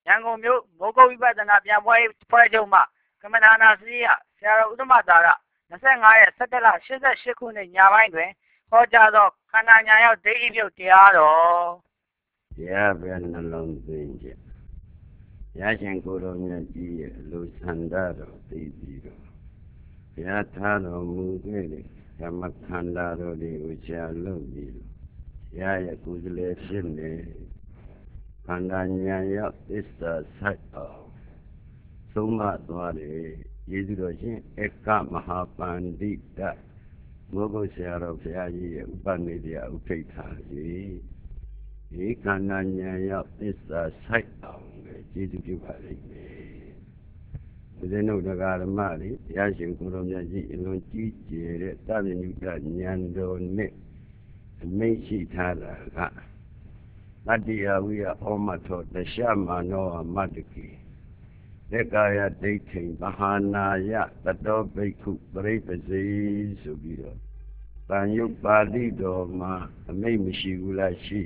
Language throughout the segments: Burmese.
ရန်ကုန်မြို့မိုးကုတ်ဝိပဿနာပြန်ပွဲဖွဲ့ချုပ်မှကမ္မနာနာစရိယဆရာတော်ဥဒ္ဓမသာရ25ရက်17လ88ခုနှစ်ညပိုင်းတွင်ဟောကြားသောခန္ဓာညာရောက်ဒိဋ္ဌိပြုတ်တရားတော်တရားပဲနှလုံးသွင်းကြရရှင်ကိုယ်တော်မြတ်ကြီးရဲ့လူဆန္ဒတော်သိပြီးတော့ဘုရားထားတော်မူခဲ့တဲ့ဓမ္မခန္ဓာတော်တွေကိုရှားလို့ပြီးတော့ဘုရားရဲ့ကုသလေဖြစ်နေခန္ဓာညာရောက်သစ္စာဆိုင်အောင်သုံးမသွားတယ်ယေရှုတော်ရှင်ဧကမဟာပန္တိတမိုးကုတ်ဆရာတော်ဘုရားကြီးရဲ့ဥပနိဒေယဥထိတ်ထားကြီးဒီခန္ဓာညာရောက်သစ္စာဆိုင်အောင်ပဲကျေးဇူးပြုပါလိမ့်မယ်ဦးဇင်းတို့တရားဓမ္မတွေဘုရားရှင်ကိုယ်တော်မြတ်ကြီးအလွန်ကြီးကျယ်တဲ့သဗ္ဗညုတဉာဏ်တော်နဲ့အမိန့်ရှိထားတာကတတ္တိယဝိယဩမထောတရှမနောမတ္တကိလက်ကာယဒိဋ္ဌိမဟာနာယတတောဘိက္ခုပရိပဇေဆိုပြီးတော့တန်ယုတ်ပါဠိတော်မှာအမိန့်မရှိဘူးလားရှိ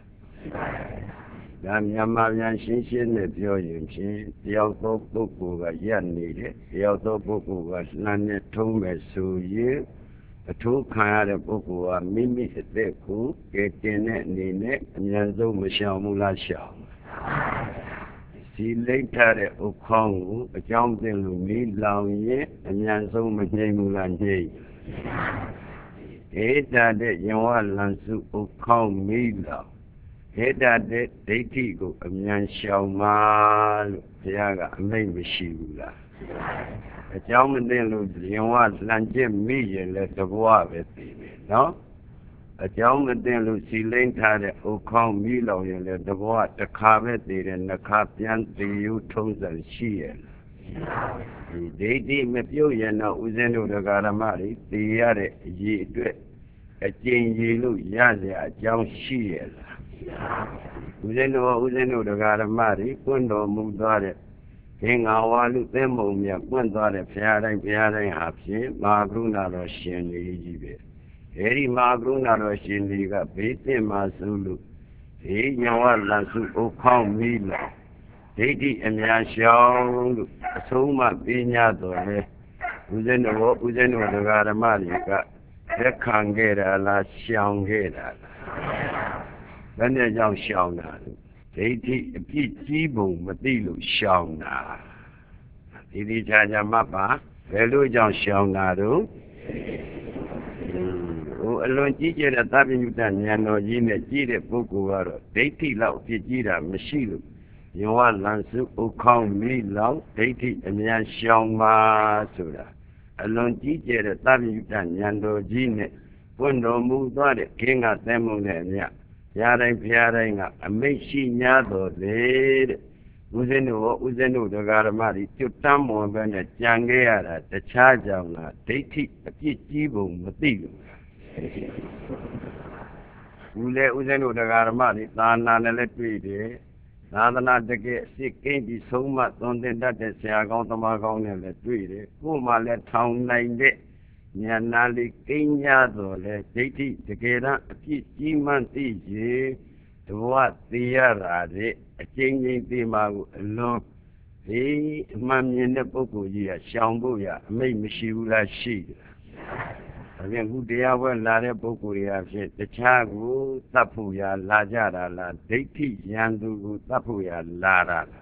တယ်ဒါမြန်မာပြန်ရှင်းရှင်းနဲ့ပြောရင်ဖြင့်တယောက်သောပုဂ္ဂိုလ်ကရပ်နေတယ်တယောက်သောပုဂ္ဂိုလ်ကလှမ်းနဲ့ထုံးမယ်ဆိုရင်အထူးခံရတဲ့ပုဂ္ဂိုလ်ကမိမိအသက်ကိုကယ်တင်တဲ့အနေနဲ့အများဆုံးမရှောင်ဘူးလားရှောင်စီလိမ့်ထားတဲ့ဥခေါင်းကိုအကြောင်းသိလို့မီးလောင်ရင်အများဆုံးမငြိမ်ဘူးလားငြိမ်ဧတတဲ့ယဝလန်စုဥခေါင်းမီးလောင်ဧတတဲ့ဒိဋ္ဌိကိုအမြန်ရှောင်ပါလို့ဘုရားကအမိန့်မရှိဘူးလားအကြောင်းမသိလို့ရင်ဝလန်ကျက်မိရင်လည်းတဘွားပဲသိတယ်နော်အကြောင်းမသိလို့စီလိမ့်ထားတဲ့ဥခေါင်းမိလောင်ရင်လည်းတဘွားတစ်ခါပဲသိတယ်နှစ်ခါပြန်သိယူထုံးစံရှိရဲ့ဒီဒိဋ္ဌိမပြုတ်ရင်တော့ဦးဇင်းတို့တရားဓမ္မတွေသိရတဲ့အရေးအတွက်အကျဉ်းကြီးလို့ရเสียအကြောင်းရှိရဲ့လားဦးဇင်းတို့တရားဓမ္မတွေကွန်းတော်မူသွားတဲ့သင်္ဃဝါလူသင်းမုံမြတ်ပွင့်သွားတဲ့ဘုရားတိုင်းဟာဖြင့်မဟာကရုဏာတော်ရှင်လေးကြီးပဲအဲဒီမဟာကရုဏာတော်ရှင်လေးကဘေးသင့်မှာဆိုလို့ဒီညဝလန်စုဥခေါင်းမီးလာဒိဋ္ဌိအများရှောင်းလို့အဆုံးမပညာတော်လဲဦးဇင်းတို့တရားဓမ္မတွေကလက်ခံခဲ့တာလားရှောင်ခဲ့တာလားဘယ်နဲ့ကြောင့်ရှောင်တာလဲဒိဋ္ဌိအပြစ်ကြီးပုံမသိလို့ရှောင်တာဒီချာမှတ်ပါဘယ်လိုကြောင့်ရှောင်တာတော့အလွန်ကြီးကျယ်တဲ့သဗ္ဗညုတဉာဏ်တော်ကြီးနဲ့ကြီးတဲ့ပုဂ္ဂိုလ်ကတော့ဒိဋ္ဌိလောက်အပြစ်ကြီးတာမရှိလို့ယဝလန်စုဥခေါင်းမိလောက်ဒိဋ္ဌိအများရှောင်ပါဆိုတာအလွန်ကြီးကျယ်တဲ့သဗ္ဗညုတဉာဏ်တော်ကြီးနဲ့ပွင့်တော်မူသွားတဲ့ခင်ကသဲမှုနဲ့အမြတ်ဘုရားတိုင်းကအမိတ်ရှိ냐တော်လေတဲ့ဦးဇင်းတို့တရားဓမ္မတွေကျွတ်တမ်းမွန်ပဲနဲ့ကြံခဲ့ရတာတခြားကြောင့်လားဒိဋ္ဌိအပြစ်ကြီးပုံမသိလို့ဦးဇင်းတို့တရားဓမ္မတွေသာနာနဲ့လည်းတွေ့တယ်သာသနာတကယ်အစ်ကိန်းပြီးဆုံးမသွန်သင်တတ်တဲ့ဆရာကောင်းသမားကောင်းနဲ့လည်းတွေ့တယ်ကိုယ်မှလည်းထောင်နိုင်တဲ့ဉာဏ်နာလေးကိန်း냐တော်လဲဒိဋ္ဌိတကယ်တမ်းအပြစ်ကြီးမှန်းသိရင်တဘဝသိရတာတဲ့အကျဉ်းချင်းသိမှကိုအလွန်ဒီအမှန်မြင်တဲ့ပုဂ္ဂိုလ်ကြီးကရှောင်ဖို့ရအမိတ်မရှိဘူးလားရှိတယ်ဒါပြန်ခုတရားပွဲလာတဲ့ပုဂ္ဂိုလ်တွေအဖြစ်တခြားကိုသတ်ဖို့ရလာကြတာလားဒိဋ္ဌိယံသူကိုသတ်ဖို့ရလာတာလား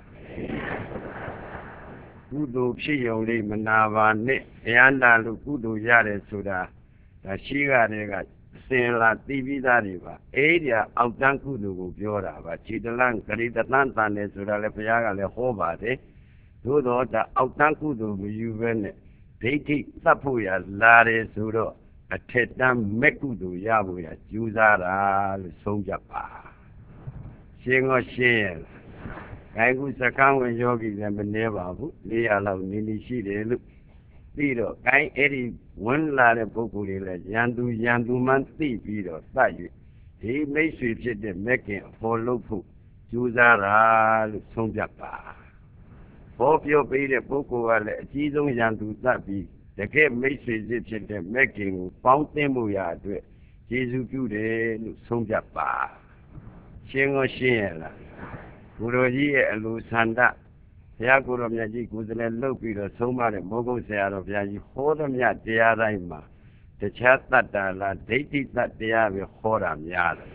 ကုသိုလ်ဖြစ်ရုံလေးမနာပါနဲ့တရားနာလို့ကုသိုလ်ရတယ်ဆိုတာဒါရှိကတည်းကစင်လာသိပြီးသားတွေပါအဲ့ဒီအောက်တန်းကုသိုလ်ကိုပြောတာပါခြေတလန်းဂရိတသန်းတန်တယ်ဆိုတာလည်းဘုရားကလည်းဟောပါတယ်သို့တော့ဒါအောက်တန်းကုသိုလ်မယူဘဲနဲ့ဒိဋ္ဌိသတ်ဖို့ရလာတယ်ဆိုတော့အထက်တန်းမဲ့ကုသိုလ်ရဖို့ရကြိုးစားတာလို့ဆုံးဖြတ်ပါရှင်းရဲ့ဂိုင်းကုစကံဝင်ယောဂီလည်းမနေပါဘူး400လောက်နေရှိတယ်လို့ပြီးတော့ဂိုင်းအဲ့ဒီဝင်လာတဲ့ပုဂ္ဂိုလ်တွေလည်းရန်သူမှန်းသိပြီးတော့သတ်၍ဒီမိတ်ဆွေဖြစ်တဲ့မက်ကင်အဖို့လုပ်ဖို့ကြိုးစားတာလို့ဆုံးဖြတ်ပါဘောပြောပေးတဲ့ပုဂ္ဂိုလ်ကလည်းအကြီးဆုံးရန်သူသတ်ပြီးတကယ်မိတ်ဆွေဖြစ်တဲ့မက်ကင်ကိုပေါင်းသိမှုရအတွက်ယေရှုပြုတယ်လို့ဆုံးဖြတ်ပါရှင်းရဲ့လားကိုလိုကြီးရဲ့အလိုဆန္ဒဘုရားကိုတော်မြတ်ကြီးကိုယ်စလဲလှုပ်ပြီးတော့ဆုံးမတဲ့မောဂုတ်ဆရာတော်ဘုရားကြီးဟောသမျှတရားတိုင်းမှာတခြားတတ္တလားဒိဋ္ဌိတ္တရားပဲဟောတာများတယ်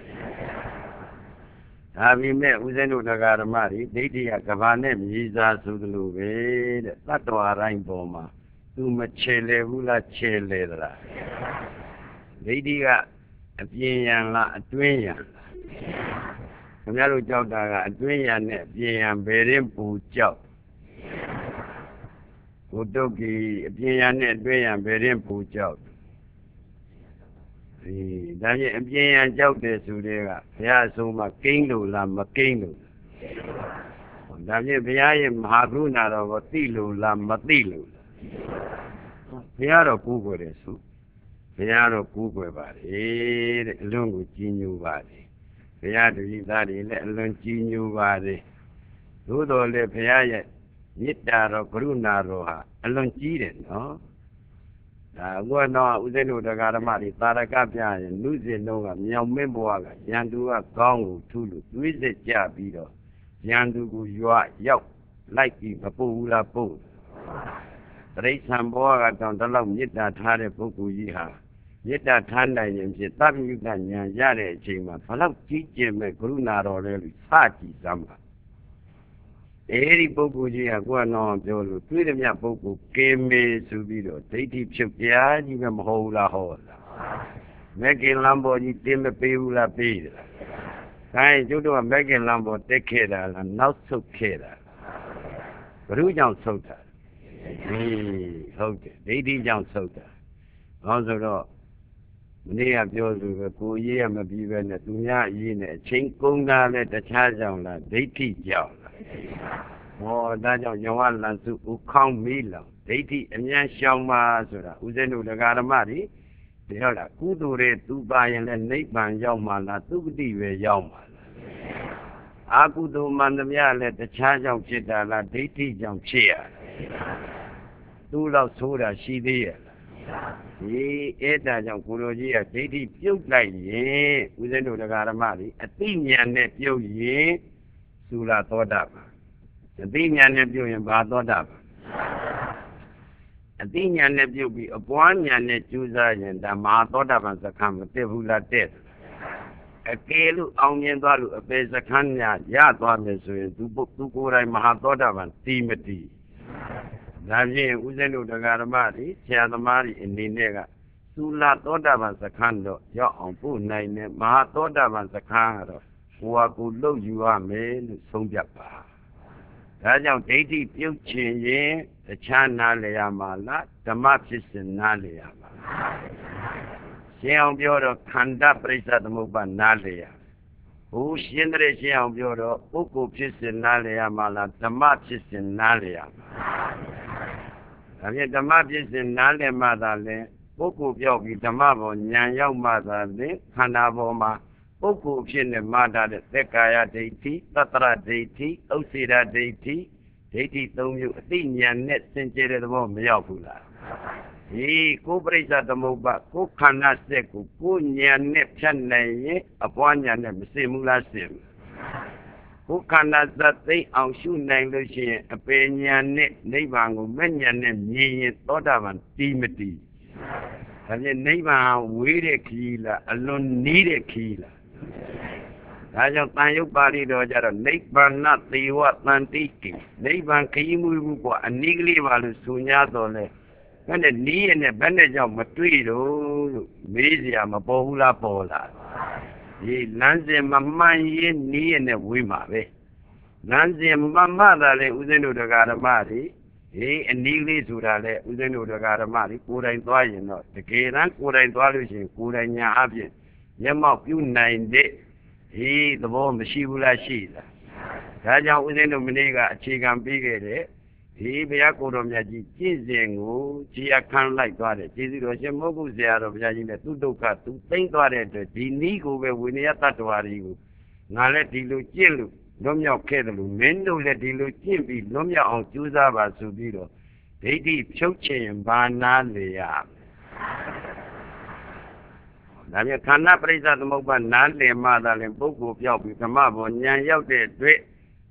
ဒါပေမဲ့ဦးဇင်းတို့တရားဓမ္မတွေဒိဋ္ဌိကကဘာနဲ့မြေစာဆိုသလိုပဲတဲ့တတ္တဝါတိုင်းပေါ်မှာသူမချေလေဘူးလားချေလေသလားဒိဋ္ဌိကအပြင်ယံလားအတွင်းယံလားခင်ဗျားတို့ကြောက်တာကအတွင်းယံနဲ့အပြင်ယံဘယ်ရင်ပူကြောက်ဘုဒ္ဓကီအပြင်ယံနဲ့အတွင်းယံဘယ်ရင်ပူကြောက်ဒါဖြင့်အပြင်ယံကြောက်တယ်ဆိုတဲ့ကဘုရားအဆုံးမှာကိန်းလို့လားမကိန်းလို့ဒါဖြင့်ဘုရားရဲ့မဟာကရုဏာတော်ကိုသိလို့လားမသိလို့ဘုရားတော်ကူးကွယ်တယ်ဆိုဘုရားတော်ကူးကွယ်ပါတယ်တဲ့အလွန်ကိုကြီးညိုပါတယ်ဘုရားတပည့်သားတွေလည်းအလွန်ကြီးညိုပါတယ်သို့တော်လည်းဘုရားရဲ့မေတ္တာတော်ကရုဏာတော်ဟာအလွန်ကြီးတယ်နော်ဒါကတော့ဦးဇင်းတို့တရားဓမ္မတွေသာရကပြရင်လူစဉ်တော့ကမြောင်မင်းဘဝကရန်သူကကောင်းကိုထူးလို့တွေးစစ်ကြပြီးတော့ရန်သူကိုရွာရောက်လိုက်ပြီးမပို့ဘူးလားပို့တရိစ္ဆာန်ဘဝကတောင်တလောက်မေတ္တာထားတဲ့ပုဂ္ဂိုလ်ကြီးဟာမေတ္တာထားနိုင်ရင်ဖြစ်သဗ္ဗညုတဉာဏ်ရတဲ့အချိန်မှာဘလောက်ကြီးကျယ်မဲ့ကရုဏာတော်လဲလို့စကြည့်စမ်းပါအဲဒီပုဂ္ဂိုလ်ကြီးကကိုယ်တော်ပြောလို့တွေးရမြပုဂ္ဂိုလ်ကင်းမေဆိုပြီးတော့ဒိဋ္ဌိဖြုတ်တရားကြီးပဲမဟုတ်ဘူးလားဟောလားမက်ကင်လမ်းပေါ်ကြီးတင်းမပေးဘူးလားပေးတယ်လားခိုင်းကျုပ်တို့ကမက်ကင်လမ်းပေါ်တက်ခဲ့တာလားနောက်ဆုတ်ခဲ့တာဘယ်သူကြောင့်ဆုတ်တာဟုတ်တယ်ဒိဋ္ဌိကြောင့်ဆုတ်တာဟောဆိုတော့မနေ့ကပြောသူပဲကိုရေးရမပြီးပဲနဲ့သူများအရေးနဲ့အချင်းကုန်တာလဲတခြားကြောင့်လားဒိဋ္ဌိကြောင့်လားဟောဒါကြောင့်ယောဝလန်စုဥခေါင်းမီးလောင်ဒိဋ္ဌိအမြန်ရှောင်ပါဆိုတာဦးဇင်းတို့တရားဓမ္မတွေပြောတာကုသိုလ်တွေသူပါရင်လည်းနိဗ္ဗာန်ရောက်မှာလားသုဂတိပဲရောက်မှာလားအာကုသိုလ်မှန်သမျှလည်းတခြားကြောင့်ဖြစ်တာလားဒိဋ္ဌိကြောင့်ဖြစ်ရသူ့လောက်ဆိုးတာရှိသေးရဲ့ဒီအဲ့ဒါကြောင့်ကိုလိုကြီးကဒိဋ္ဌိပြုတ်လိုက်ရင်ဦးဇင်းတို့တရားဓမ္မတွေအသိဉာဏ်နဲ့ပြုတ်ရင်သုလာသောတာပန်အသိဉာဏ်နဲ့ပြုတ်ရင်ဘာသောတာပန်အသိဉာဏ်နဲ့ပြုတ်ပြီးအပွားဉာဏ်နဲ့ကျူးစားရင်ဒါမဟာသောတာပန်စခန်းမတက်ဘူးလားတက်အကယ်လို့အောင်မြင်သွားလို့အပေစခန်းညာရသွားမယ်ဆိုရင်သူကိုယ်တိုင်မဟာသောတာပန်တည်မတည်ဒါဖြင့်ဦးဇင်းတို့တရားဓမ္မတွေဆရာသမားတွေအနေနဲ့ကသုလာသောတာပန်စခန်းတော့ရောက်အောင်ပို့နိုင်တယ်မဟာသောတာပန်စခန်းကတော့ကိုယ်ဟာကိုယ်လှုပ်ယူရမယ်လို့ဆုံးဖြတ်ပါဒါကြောင့်ဒိဋ္ဌိပြုတ်ချင်ရင်တခြားနားလည်ရမှာလားဓမ္မဖြစ်စဉ်နားလည်ရမှာရှင်းအောင်ပြောတော့ခန္ဓာပရိစ္ဆသမုပ္ပါနားလည်ရဘုရှင်းတဲ့ရှင်းအောင်ပြောတော့ပုဂ္ဂိုလ်ဖြစ်စဉ်နားလည်ရမှာလားဓမ္မဖြစ်စဉ်နားလည်ရမှာဒါဖြင့်ဓမ္မဖြစ်စဉ်နားလည်မှသာလဲပုဂ္ဂိုလ်ပြောက်ပြီးဓမ္မဘောဉာဏ်ရောက်မှသာလဲခန္ဓာပေါ်မှာပုဂ္ဂိုလ်ဖြစ်နေမှတာတဲ့သက်ကာယဒိဋ္ဌိသတ္တရဒိဋ္ဌိဥစ္စေရဒိဋ္ဌိဒိဋ္ဌိ၃မျိုးအသိဉာဏ်နဲ့စင်ကြယ်တဲ့သဘောမရောက်ဘူးလားဒီကိုယ်ပရိစ္ဆသမုပ္ပါကိုယ်ခန္ဓာစက်ကိုကိုယ်ဉာဏ်နဲ့ဖြတ်နိုင်ရင်အပွားဉာဏ်နဲ့မစင်ဘူးလားစင်ကိုယ်ခန္ဓာစက်သိအောင်ရှုနိုင်လို့ရှိရင်အပေဉာဏ်နဲ့နိဗ္ဗာန်ကိုမဲ့ဉာဏ်နဲ့မြင်ရင်သောတာပန်တည်မတည်ဒါဖြင့်နိဗ္ဗာန်ဝေးတဲ့ခရီးလားအလွန်နီးတဲ့ခရီးလားဒါကြောင့်တန်ရုပ်ပါဠိတော်ကြတော့နိဗ္ဗာန်သေဝတန်တိကိနိဗ္ဗာန်ခရီးမှုကအနည်းကလေးပါလို့ဆို냐တော့လဲဘယ်နဲ့နီးရနဲ့ဘယ်နဲ့ကြောင့်မတွေ့တော့လို့မေးစရာမပေါ်ဘူးလားပေါ်လာဒီလမ်းစဉ်မမှန်ရင်နီးရနဲ့ဝေးမှာပဲလမ်းစဉ်မမှန်တာလဲဦးဇင်းတို့တရားဓမ္မတွေအနည်းလေးဆိုတာလဲဦးဇင်းတို့တရားဓမ္မတွေကိုယ်တိုင်သွားရင်တော့တကယ်တမ်းကိုယ်တိုင်သွားလို့ရှိရင်ကိုယ်တိုင်ညာအပြင်မျက်မှောက်ပြုနိုင်တဲ့သဘောမရှိဘူးလားရှိလားဒါကြောင့်ဦးဇင်းတို့မနေ့ကအခြေခံပေးခဲ့တဲ့ဘုရားကိုယ်တော်မြတ်ကြီးကျင့်စဉ်ကိုခြေအခမ်းလိုက်သွားတယ်ကျေးဇူးတော်ရှင်မောဂုဆရာတော်ဘုရားကြီးနဲ့သူဒုက္ခသူသိမ့်သွားတဲ့အတွက်ဒီနည်းကိုပဲဝိနည်းတ attva တွေကိုငါလည်းဒီလိုကျင့်လို့လွတ်မြောက်ခဲ့တယ်လို့မင်းတို့လည်းဒီလိုကျင့်ပြီးလွတ်မြောက်အောင်ကြိုးစားပါဆိုပြီးတော့ဒိဋ္ဌိဖြုတ်ချင်ဘာနာလေရဒါပြန်ခန္ဓာပရိစ္ဆသမုပ္ပါနားလည်မှသာလင်ပုဂ္ဂိုလ်ပြောက်ပြီးဓမ္မဘောဉာဏ်ရောက်တဲ့အတွက်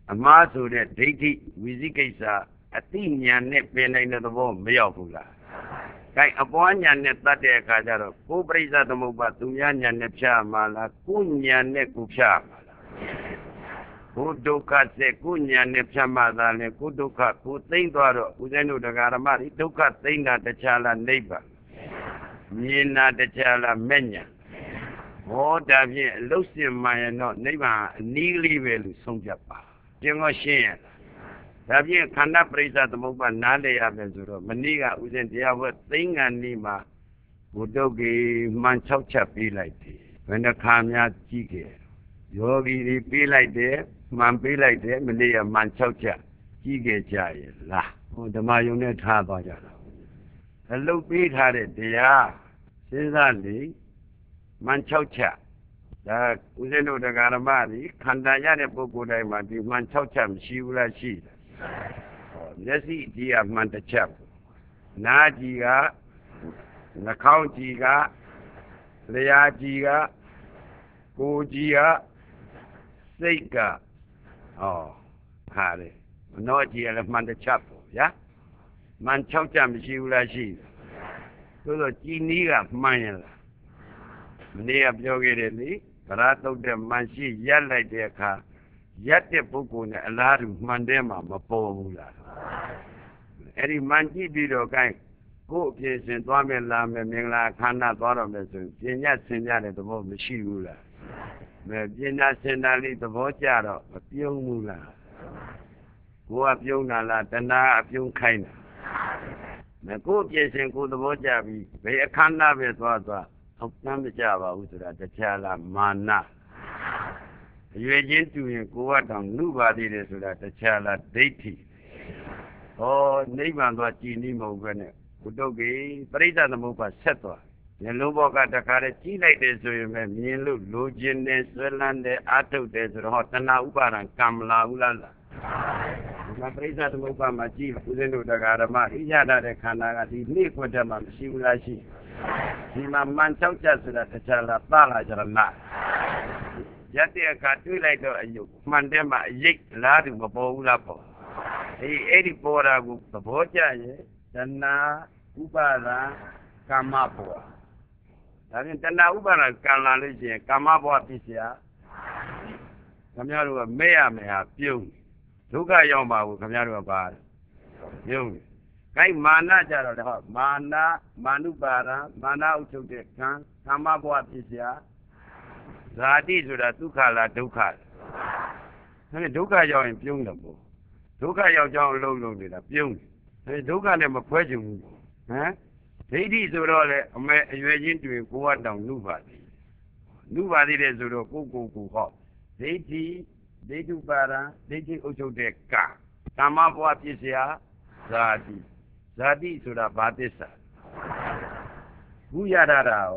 အမှားဆိုတဲ့ဒိဋ္ဌိဝိသိကိစ္စအတိညာနဲ့ပြင်နိုင်တဲ့သဘောမရောက်ဘူးလား။အဲအပွားညာနဲ့တတ်တဲ့အခါကျတော့ကိုယ်ပရိစ္ဆသမုပ္ပါသူများညာနဲ့ဖြတ်မှာလားကိုယ်ညာနဲ့ကိုဖြတ်မှာလား။ကိုယ်ဒုက္ခစေကိုယ်ညာနဲ့ဖြတ်မှာသာလေကိုယ်ဒုက္ခကိုသိမ့်သွားတော့ဦးဇင်းတို့တရားဓမ္မတွေဒုက္ခသိမ့်တာတခြားလားနိဗ္ဗာန်မြင်တာတခြားလားမဲ့ညာဟောဒါဖြင့်အလုတ်စင်မှန်ရင်တော့နိဗ္ဗာန်အနည်းလေးပဲလို့ဆုံးဖြတ်ပါကျင်တော့ရှင်းရဒါဖြင့်ခန္ဓာပရိစ္ဆသမုပ္ပါနားလည်ရမယ်ဆိုတော့မနေ့ကဥစဉ်တရားဝဲသိင္ကန်နေ့မှာဘုဒ္ဓကေမှန်6ချက်ပေးလိုက်တယ်ဘယ်နှခါများကြည့်ခဲ့ယောဂီတွေပေးလိုက်တယ်မှန်ပေးလိုက်တယ်မနေ့ကမှန်6ချက်ကြည့်ခဲ့ကြရဲ့လားဟိုဓမ္မယုံနဲ့ထားသွားကြတာအလုတ်ပေးထားတဲ့တရားစဉ်းစားလေမှန်6ချက်ဒါဦးဇင်းတို့တရားဓမ္မတွေခန္ဓာရတဲ့ပုဂ္ဂိုလ်တိုင်းမှာဒီမှန်6ချက်မရှိဘူးလားရှိတယ်မျက်စိကြည့်ကမှန်တစ်ချက်နားကြည့်ကနှာခေါင်းကြည့်ကလျှာကြည့်ကကိုယ်ကြည့်ကစိတ်ကခါတယ်နောကြည့်ရလဲမှန်တစ်ချက်ပေါ့ဗျာမှန်6ချက်မရှိဘူးလားရှိတယ်ဆိုတော့ကြည်နည်းကမှန်ရလားမနေ့ကပြောခဲ့တယ်လေဗရာတုတ်တဲ့မှန်ရှိရက်လိုက်တဲ့အခါရက်တဲ့ပုဂ္ဂိုလ်နဲ့အလားတူမှန်တဲ့မှာမပေါ်ဘူးလားအဲ့ဒီမှန်ကြည့်ပြီးတော့ကိုင်းကိုယ်အဖြစ်ရှင်သွားမယ်လာမယ်မင်္ဂလာခန္ဓာသွားတော့မယ်ဆိုရင်ပညာဆင်ကြတဲ့သဘောမရှိဘူးလားမဲပညာဆင်တာလေးသဘောကျတော့မပြုံးဘူးလားကိုယ်ကပြုံးတာလားတဏှာအပြုံးခိုင်းတာမဲကိုယ်အဖြစ်ရှင်ကိုယ်သဘောကျပြီးဘယ်အခန္ဓာပဲသွားအောက်တမ်းမကြပါဘူးဆိုတာတခြားလားမာနအရွယ်ချင်းတူရင်ကိုယ်ကတောင်နှုပါသေးတယ်ဆိုတာတခြားလားဒိဋ္ဌိဟောနိဗ္ဗာန်သွားကြည်နည်းမဟုတ်ပဲနဲ့ဘုဒ္ဓကေပရိစ္ဆသမုပ္ပါဆက်သွားဉာဏ်လုံးဘောကတခါတည်းကြီးလိုက်တယ်ဆိုရင်ပဲမြင်လို့လိုချင်တယ်ဆွဲလန်းတယ်အာထုတ်တယ်ဆိုတော့ဟောတဏှာဥပါဒံကံမလာဘူးလားဒီမှာပရိစ္ဆသမုပ္ပါမှာကြည့်ဦးဇင်းတို့တရားဓမ္မဣရတာတဲ့ခန္ဓာကဒီနေ့ခွတ်တယ်မှာမရှိဘူးလားရှိဒီမှာမှန်6ချက်ဆိုတာတခြားလားသလာကြရနာရက်တဲ့အခါတွေးလိုက်တော့အယုတ်မှန်တဲ့မှာအရိပ်လားတူမပေါ်ဘူးလားပေါ့အဲ့ဒီပေါ်တာကိုသဘောကျရဲ့တဏှာဥပါဒံကာမဘောဒါဖြင့်တဏှာဥပါဒံကံလာလို့ရှိရင်ကာမဘောဖြစ်เสียခင်ဗျားတို့ကမဲ့ရမယ်ဟာပြုံးဒုက္ခရောက်ပါဘူးခင်ဗျားတို့ကပါပြုံးခိုင်းမာနကြတော့ဟောမာနမာနုပါဒံမာနဥချုပ်တဲ့ကံကာမဘောဖြစ်เสียဇာတိဆိုတာဒုက္ခလားဒုက္ခလားဒါဖြင့်ဒုက္ခရောက်ရင်ပြုံးတယ်ပေါ့ဒုက္ခရောက်ကြောင်းအလုံးလုံးနေတာပြုံးတယ်ဒုက္ခနဲ့မခွဲချင်ဘူးဟမ်ဒိဋ္ဌိဆိုတော့လေအမေအရွယ်ချင်းတူရင်ကိုယ်ကတောင်နှုပါသေးနှုပါသေးတယ်ဆိုတော့ကိုဟောဒိဋ္ဌိဒိဋ္ဌုပါဒံဒိဋ္ဌိဥချုပ်တဲ့ကာမဘဝဖြစ်เสียဇာတိဆိုတာဘာသစ္စာခုရတာရော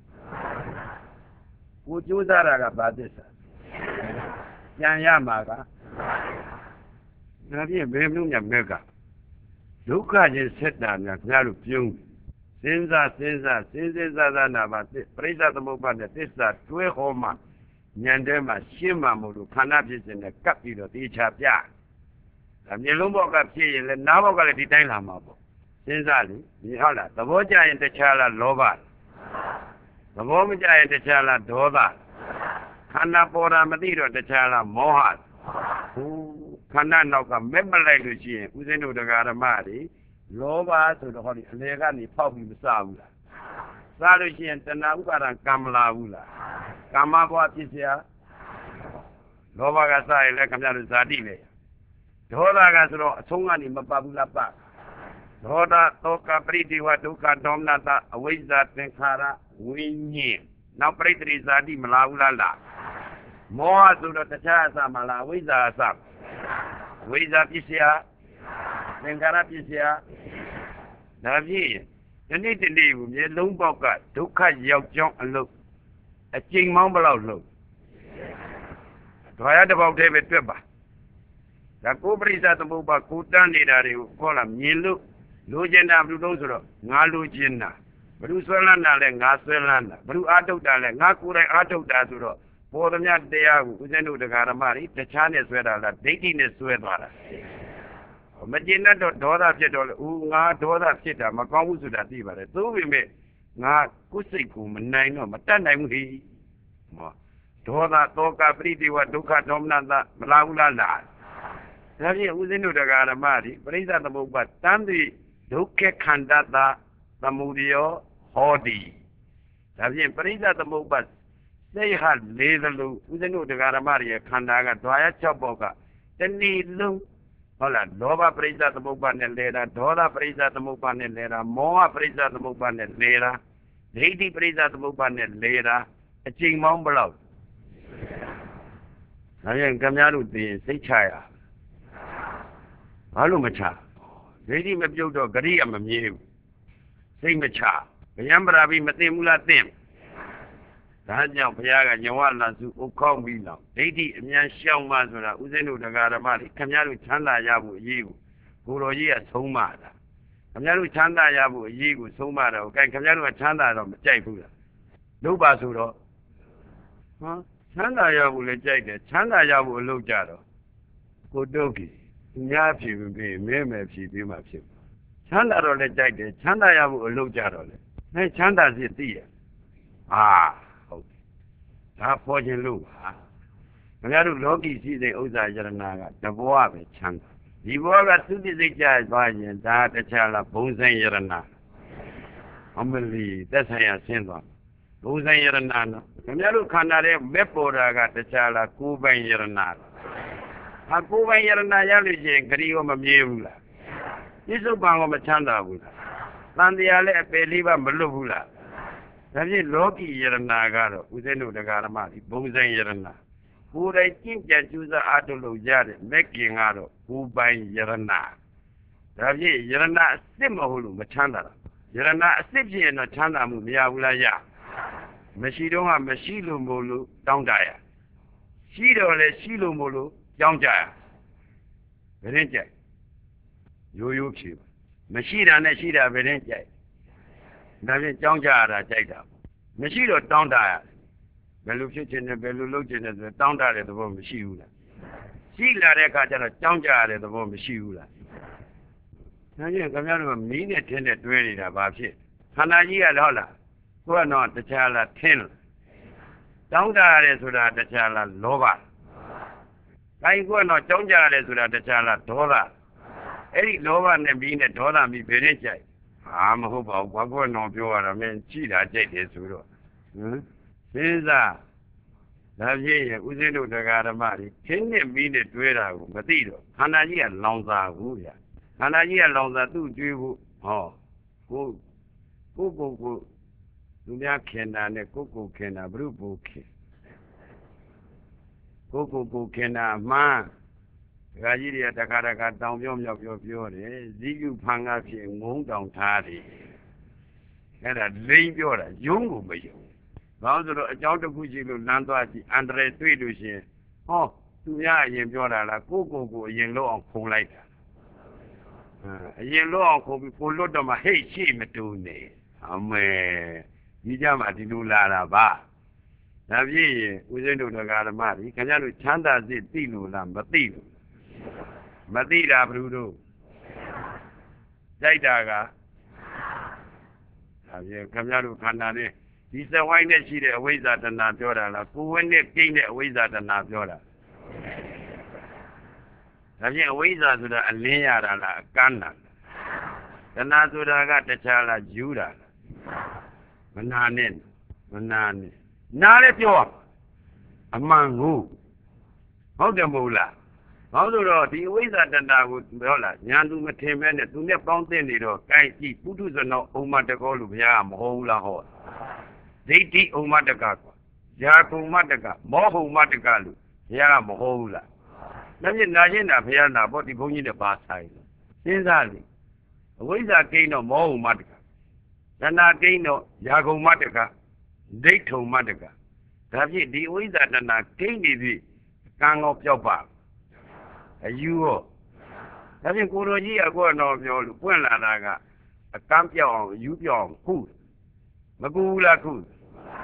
ကိုကြိုးစားတာကဘာသစ္စာပြန်ရမှာကဒါဖြင့်ဘယ်မျိုးများမဲ့ကဒုက္ခချင်းဆက်တာများခင်ဗျားတို့ပြုံးစဉ်းစားနာပါပရိစ္ဆသမုပ္ပါနဲ့သစ္စာတွဲဟောမှဉာဏ်ထဲမှာရှင်းမှမို့လို့ခန္ဓာဖြစ်စဉ်နဲ့ကပ်ပြီးတော့တေချာပြဒါမျက်လုံးဘောကဖြစ်ရင်လည်းနားဘောကလည်းဒီတိုင်းလာမှာပေါ့စဉ်းစားလေဒီဟုတ်လားသဘောကျရင်တခြားလားလောဘသဘောမကျရင်တခြားလားဒေါသခန္ဓာပေါ်တာမသိတော့တခြားလားမောဟခန္ဓာနောက်ကမဲ့မလိုက်လို့ရှိရင်ဦးဇင်းတို့တရားဓမ္မတွေလောဘဆိုတော့ဟောဒီအလေကနေဖောက်ပြီးမစဘူးလားစားလို့ရှိရင်တဏှာဥပါဒံကံမလာဘူးလားကာမဘဝဖြစ်เสียလောဘကစားရင်လည်းခင်ဗျားတို့ဇာတိလေဒေါသကဆိုတော့အဆုံးကနေမပတ်ဘူးလားပတ်ဒေါသတောကပရိဒီဝဒုက္ခဒေါမနတအဝိဇ္ဇာသင်္ခါရဝိညာဉ်နောက်ပရိသေဇာတိမလာဘူးလားမောဟဆိုတော့တခြားအစမလားဝိဇ္ဇာအစဝိဇ္ဇာဖြစ်เสียသင်္ခါရဖြစ်เสียဒါဖြင့်ဒီနေ့ကိုမျက်လုံးပေါက်ကဒုက္ခရောက်ကြောင်းအလုပ်အကျိန်မောင်းဘလောက်လို့ဒွါရတစ်ပေါက်တည်းပဲတွက်ပါဒါကိုပရိစ္ဆသမုပ္ပါကိုတန်းနေတာတွေကိုခေါ်လာမြင်လို့လိုချင်တာဘယ်လိုလုပ်ဆိုတော့ငါလိုချင်တာဘယ်သူဆွဲလန်းတာလဲငါဆွဲလန်းတာဘယ်သူအာထုတ်တာလဲငါကိုယ်တိုင်အာထုတ်တာဆိုတော့ပေါ်သမျှတရားကိုဦးဇင်းတို့တရားဓမ္မတွေတခြားနဲ့ဆွဲတာလားဒိဋ္ဌိနဲ့ဆွဲသွားတာမကျင်တော့ဒေါသဖြစ်တော့လေငါဒေါသဖြစ်တာမကောင်းဘူးဆိုတာသိပါတယ်သို့ပေမဲ့ငါကိုယ်စိတ်ကိုမနိုင်တော့မတတ်နိုင်ဘူးဟိဒေါသတောကပရိဒီဝဒုက္ခဒေါမနတမလာဘူးလားဒါဖြင့်ဦးဇင်းတို့တရားဓမ္မတွေပရိစ္ဆသမုပ္ပါတန်တိဒုက္ခခန္ဓာတာသမုဒယောဟောတိဒါဖြင့်ပရိစ္ဆသမုပ္ပါစိတ်ဟာလေးသလိုဦးဇင်းတို့တရားဓမ္မတွေရဲ့ခန္ဓာကဓွာရ6ပေါက်ကတဏှိလုံးဟုတ်လားလောဘပရိစ္ဆသမုပ္ပါနဲ့လဲတာဒေါသပရိစ္ဆသမုပ္ပါနဲ့လဲတာမောဟပရိစ္ဆသမုပ္ပါနဲ့လဲတာဒိဋ္ဌိပရိစ္ဆသမုပ္ပါနဲ့လဲတာအချိန်ပေါင်းဘယ်လောက်ဒါဖြင့်ခင်ဗျားတို့သိရင်စိတ်ချရဘာလို့မချဒိဋ္ဌိမပြုတ်တော့ဂရိကမမြဲဘူးစိတ်မချဗျံပရာပိမသိဘူးလားသိဒါကြောင့်ဘုရားကညဝလာစုဥခေါက်ပြီးတော့ဒိဋ္ဌိအမြန်ရှောင်မှဆိုတာဦးဇင်းတို့တရားဓမ္မတွေခင်ဗျားတို့ချမ်းသာရဖို့အရေးကိုကိုတော်ကြီးကဆုံးမတာခင်ဗျားတို့ချမ်းသာရဖို့အရေးကိုဆုံးမတာကိုခင်ဗျားတို့ကချမ်းသာတော့မကြိုက်ဘူးလားလုပ်ပါဆိုတော့ချမ်းသာရဖို့လည်းကြိုက်တယ်ချမ်းသာရဖို့အလုပ်ကြတော့ကိုတုတ်ကြီးများဖြည်ပြီးမဲမယ်ဖြည်ပြီးမှဖြစ်ချမ်းသာတော့လည်းကြိုက်တယ်ချမ်းသာရဖို့အလုပ်ကြတော့လေအဲချမ်းသာစီသိရဟုတ်ဒါပေါ်ခြင်းလို့ပါခင်ဗျားတို့လောကီရှိတဲ့ဥစ္စာယရနာကတဘောပဲချမ်းသာဒီဘောကသုတိစိတ်ကြသွားရင်ဒါတခြားလားဘုံဆိုင်ယရနာအမလီသက်ဆိုင်ရာဆင်းသွားဘုံဆိုင်ယရနာနော်ခင်ဗျားတို့ခန္ဓာရဲ့မဲ့ပေါ်တာကတခြားလားကိုယ်ပိုင်ယရနာကိုယ်ပိုင်ယရနာရလို့ရှိရင်ဂရိရောမမြဲဘူးလားပြစ္ဆုတ်ပံရောမချမ်းသာဘူးလားတန်တရားလည်းအပယ်လေးပါမလွတ်ဘူးလားဒါဖြင့်လောကီယရနာကတော့ဦးဇင်းတို့တရားဓမ္မဒီဘုံဆိုင်ယရနာကိုယ်တိုင်ကျင့်ကြံကြိုးစားအားထုတ်လို့ရတဲ့မက်ကင်ကတော့ကိုယ်ပိုင်ယရနာဒါဖြင့်ယရနာအစစ်မဟုတ်လို့မချမ်းသာတာယရနာအစစ်ဖြစ်ရင်တော့ချမ်းသာမှုမရဘူးလားရမရှိတော့ကမရှိလို့မို့လို့တောင်းတရရှိတော့လည်းရှိလို့မို့လို့ကြောင်းကြရဘယ်ရင်ကြိုက်ရိုးရိုးဖြေပါမရှိတာနဲ့ရှိတာဘယ်ရင်ကြိုက်ဒါဖြင့်ကြောင်းကြရတာကြိုက်တာမရှိတော့တောင်းတရဘယ်လိုဖြစ်ခြင်းနဲ့ဘယ်လိုလုပ်ခြင်းနဲ့ဆိုတောင်းတတဲ့သဘောမရှိဘူးလားရှိလာတဲ့အခါကျတော့ကြောင်းကြရတဲ့သဘောမရှိဘူးလားဒါဖြင့်ခင်ဗျားတို့ကမီးနဲ့ထင်းနဲ့တွဲနေတာဘာဖြစ်ခန္ဓာကြီးကဟုတ်လားကိုယ်ကတော့တခြားလားထင်းလားတောင်းတရတယ်ဆိုတာတခြားလားလောဘတိုင်းကိုယ်ကတော့ကြောင်းကြရတယ်ဆိုတာတခြားလားဒေါသအဲ့ဒီလောဘနဲ့မီးနဲ့ဒေါသမီးဘယ်နဲ့ကြိုက်မဟုတ်ပါဘူးဘာကိုယ်တော့ပြောရတာမင်းကြည့်တာကြိုက်တယ်ဆိုတော့စဉ်းစားဒါဖြင့်ဦးဇင်းတို့တရားဓမ္မတွေခင်းနဲ့မီးနဲ့တွဲတာကိုမသိတော့ခန္ဓာကြီးကလောင်စာဘူးဗျခန္ဓာကြီးကလောင်စာသူ့ကျွေးဖို့ကိုလူများခင်တာနဲ့ကိုခင်တာဘုရုပူခင်ကိုခင်တာမှန်ဒကာကြီးတွေကတခါတောင်ပြောမြောက်ပြောတယ်ဇီးကျူဖန်ကားဖြစ်ငုံတောင်ထားတယ်အဲ့ဒါလိမ့်ပြောတာယုံကိုမယုံဘာလို့ဆိုတော့အကြောင်းတစ်ခုရှိလို့လမ်းသွားကြည့်အန္တရာယ်တွေ့လို့ရှိရင်သူများအရင်ပြောတာလားကိုအရင်လို့အောင်ခုံလိုက်တာအရင်လို့အောင်ခုံပြီးကိုလွတ်တော့မှဟိတ်ရှိမတူနေအမေဒီကြမှာဒီလိုလာတာပါဒါပြည့်ရင်ဦးဇင်းတို့တရားဓမ္မတွေခင်ဗျားတို့ချမ်းသာစိတ်သိလို့လားမသိလို့မသိတာဘုရားတို့ကြိုက်တာကဒါပြည့်ခင်ဗျားတို့ခန္ဓာနဲ့ဒီစဝိုင်းနဲ့ရှိတဲ့အဝိဇ္ဇာတဏပြောတာလားကိုယ်ဝင်းနဲ့ကိန်းတဲ့အဝိဇ္ဇာတဏပြောတာဒါဖြင့်အဝိဇ္ဇာဆိုတာအလင်းရတာလားအကန်းတာတဏဆိုတာကတခြားလားယူတာလားမနာနဲ့နားလည်းပြောအမှန်ကိုဟုတ်တယ်မဟုတ်လားဘာလို့တော့ဒီအဝိဇ္ဇာတဏကိုပြောလားညာသူမထင်မဲနဲ့သူနဲ့ပေါင်းသိနေတော့ကိုင်ကြည့်ပုထုဇဏောဥမ္မတကောလို့ဘုရားကမဟုတ်ဘူးလားဟောဒိဋ္ဌိဥမ္မတကကွာယာကုမ္မတကမောဟုမ္မတကလို့ဘုရားကမဟုတ်ဘူးလားဒါဖြင့်နာရှင်းတာဘုရားနာပေါ့ဒီဘုန်းကြီးနဲ့ပါဆိုင်စဉ်းစားလေအဝိဇ္ဇာကိန်းတော့မောဟုမ္မတကတဏကိန်းတော့ယာကုမ္မတကဒိဋ္ဌုမ္မတကဒါဖြင့်ဒီအဝိဇ္ဇာတဏကိန်းနေပြီကံကောပြောက်ပါအယူရောဒါဖြင့်ကိုတော်ကြီးအခုတော့ပြောလို့ပွင့်လာတာကအကမ်းပြောက်အောင်အယူပြောက်အောင်ခုမကူဘူးလားခု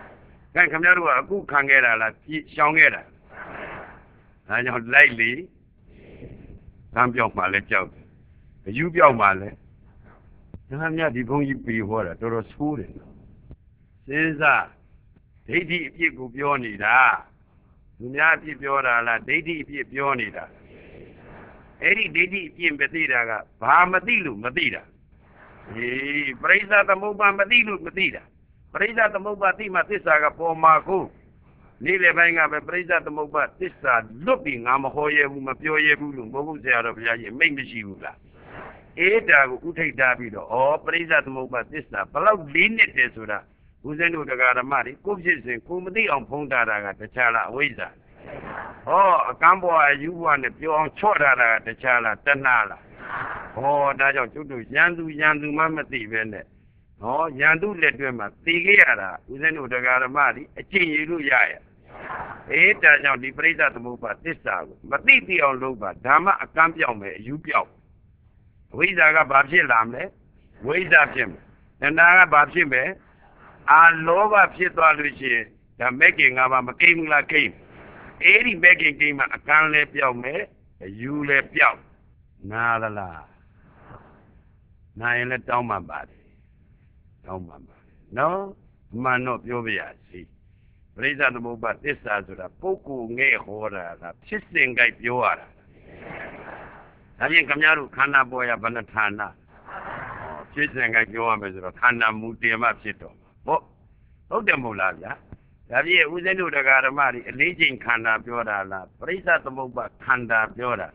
ကဲခင်ဗျားတို့ကအခုခံခဲ့တာလားရှောင်ခဲ့တာဒါကြောင့်လိုက်လေကံပြောက်မှလည်းကြောက်တယ်အယူပြောက်မှလည်းဒါမှဒီဘုန်းကြီးပြေဟောတာတော်တော်ဆိုးတယ်စဉ်းစားဒိဋ္ဌိအပြစ်ကိုပြောနေတာသူများအပြစ်ပြောတာလားဒိဋ္ဌိအပြစ်ပြောနေတာအဲ့ဒီဒိဋ္ဌိအပြစ်မသိတာကဘာမသိလို့မသိတာပရိစ္ဆသမုပ္ပါမသိလို့မသိတာပရိစ္ဆသမုပ္ပါသိမှသစ္စာကပေါ်မှာကိုနေ့လေပိုင်းကပဲပရိစ္ဆသမုပ္ပါသစ္စာလွတ်ပြီးငါမဟောရဘူးမပြောရဘူးလို့ဘုဟုဆရာတော်ဘုရားကြီးမိတ်မရှိဘူးလားအေးဒါကိုဥထိတ်ထားပြီးတော့ပရိစ္ဆသမုပ္ပါသစ္စာဘလောက်လေးနှစ်တည်းဆိုတာဦးဇင်းတို့တရားဓမ္မတွေကိုဖြစ်စဉ်ကိုမသိအောင်ဖုံးထားတာကတခြားလားအဝိဇ္ဇာအကံဘဝအယူဘဝနဲ့ပြောအောင်ချော့ထားတာကတခြားလားတဏှာလားဒါကြောင့်ကျွတ်တို့ရန်သူမှမသိပဲနဲ့ရန်သူလက်တွဲမှာသိခဲ့ရတာဦးဇင်းတို့တရားဓမ္မတွေအကျင့်ရလို့ရရဒါကြောင့်ဒီပရိစ္ဆသမုပ္ပါသစ္စာကိုမသိသိအောင်လုပ်ပါဓမ္မအကံပြောင်းမယ်အယူပြောင်းအဝိဇ္ဇာကဘာဖြစ်လာမလဲဝိဇ္ဇာဖြစ်မယ်တဏှာကဘာဖြစ်မယ်အာလောဘဖြစ်သွားလို့ရှိရင်ဒါမဲ့ခင်ငါမကိမ့်ဘူးလားကိမ့်အဲ့ဒီမဲ့ခင်ကိမ့်မှာအကံလည်းပြောင်းမယ်အယူလည်းပြောင်းနားလားနားရင်လည်းတောင်းမှပါတယ်တောင်းမှပါတယ်နော်မှန်တော့ပြောပြရစီပရိစ္ဆသမုပ္ပါသစ္စာဆိုတာပုဂ္ဂိုလ်ငယ်ဟောတာကဖြစ်စဉ်ကြိုက်ပြောရတာဒါဖြင့်ခင်ဗျားတို့ခန္ဓာပေါ်ရဘဏ္ဍဌာနဖြစ်စဉ်ကြိုက်ပြောရမယ်ဆိုတော့ခန္ဓာမူတင်မှဖြစ်တော့ဟုတ်တယ်မဟုတ်လားဗျာဒါပြည့်ဦးဇင်းတို့တရားဓမ္မတွေအလေးချိန်ခန္ဓာပြောတာလားပရိစ္ဆသမုပ္ပါခန္ဓာပြောတာ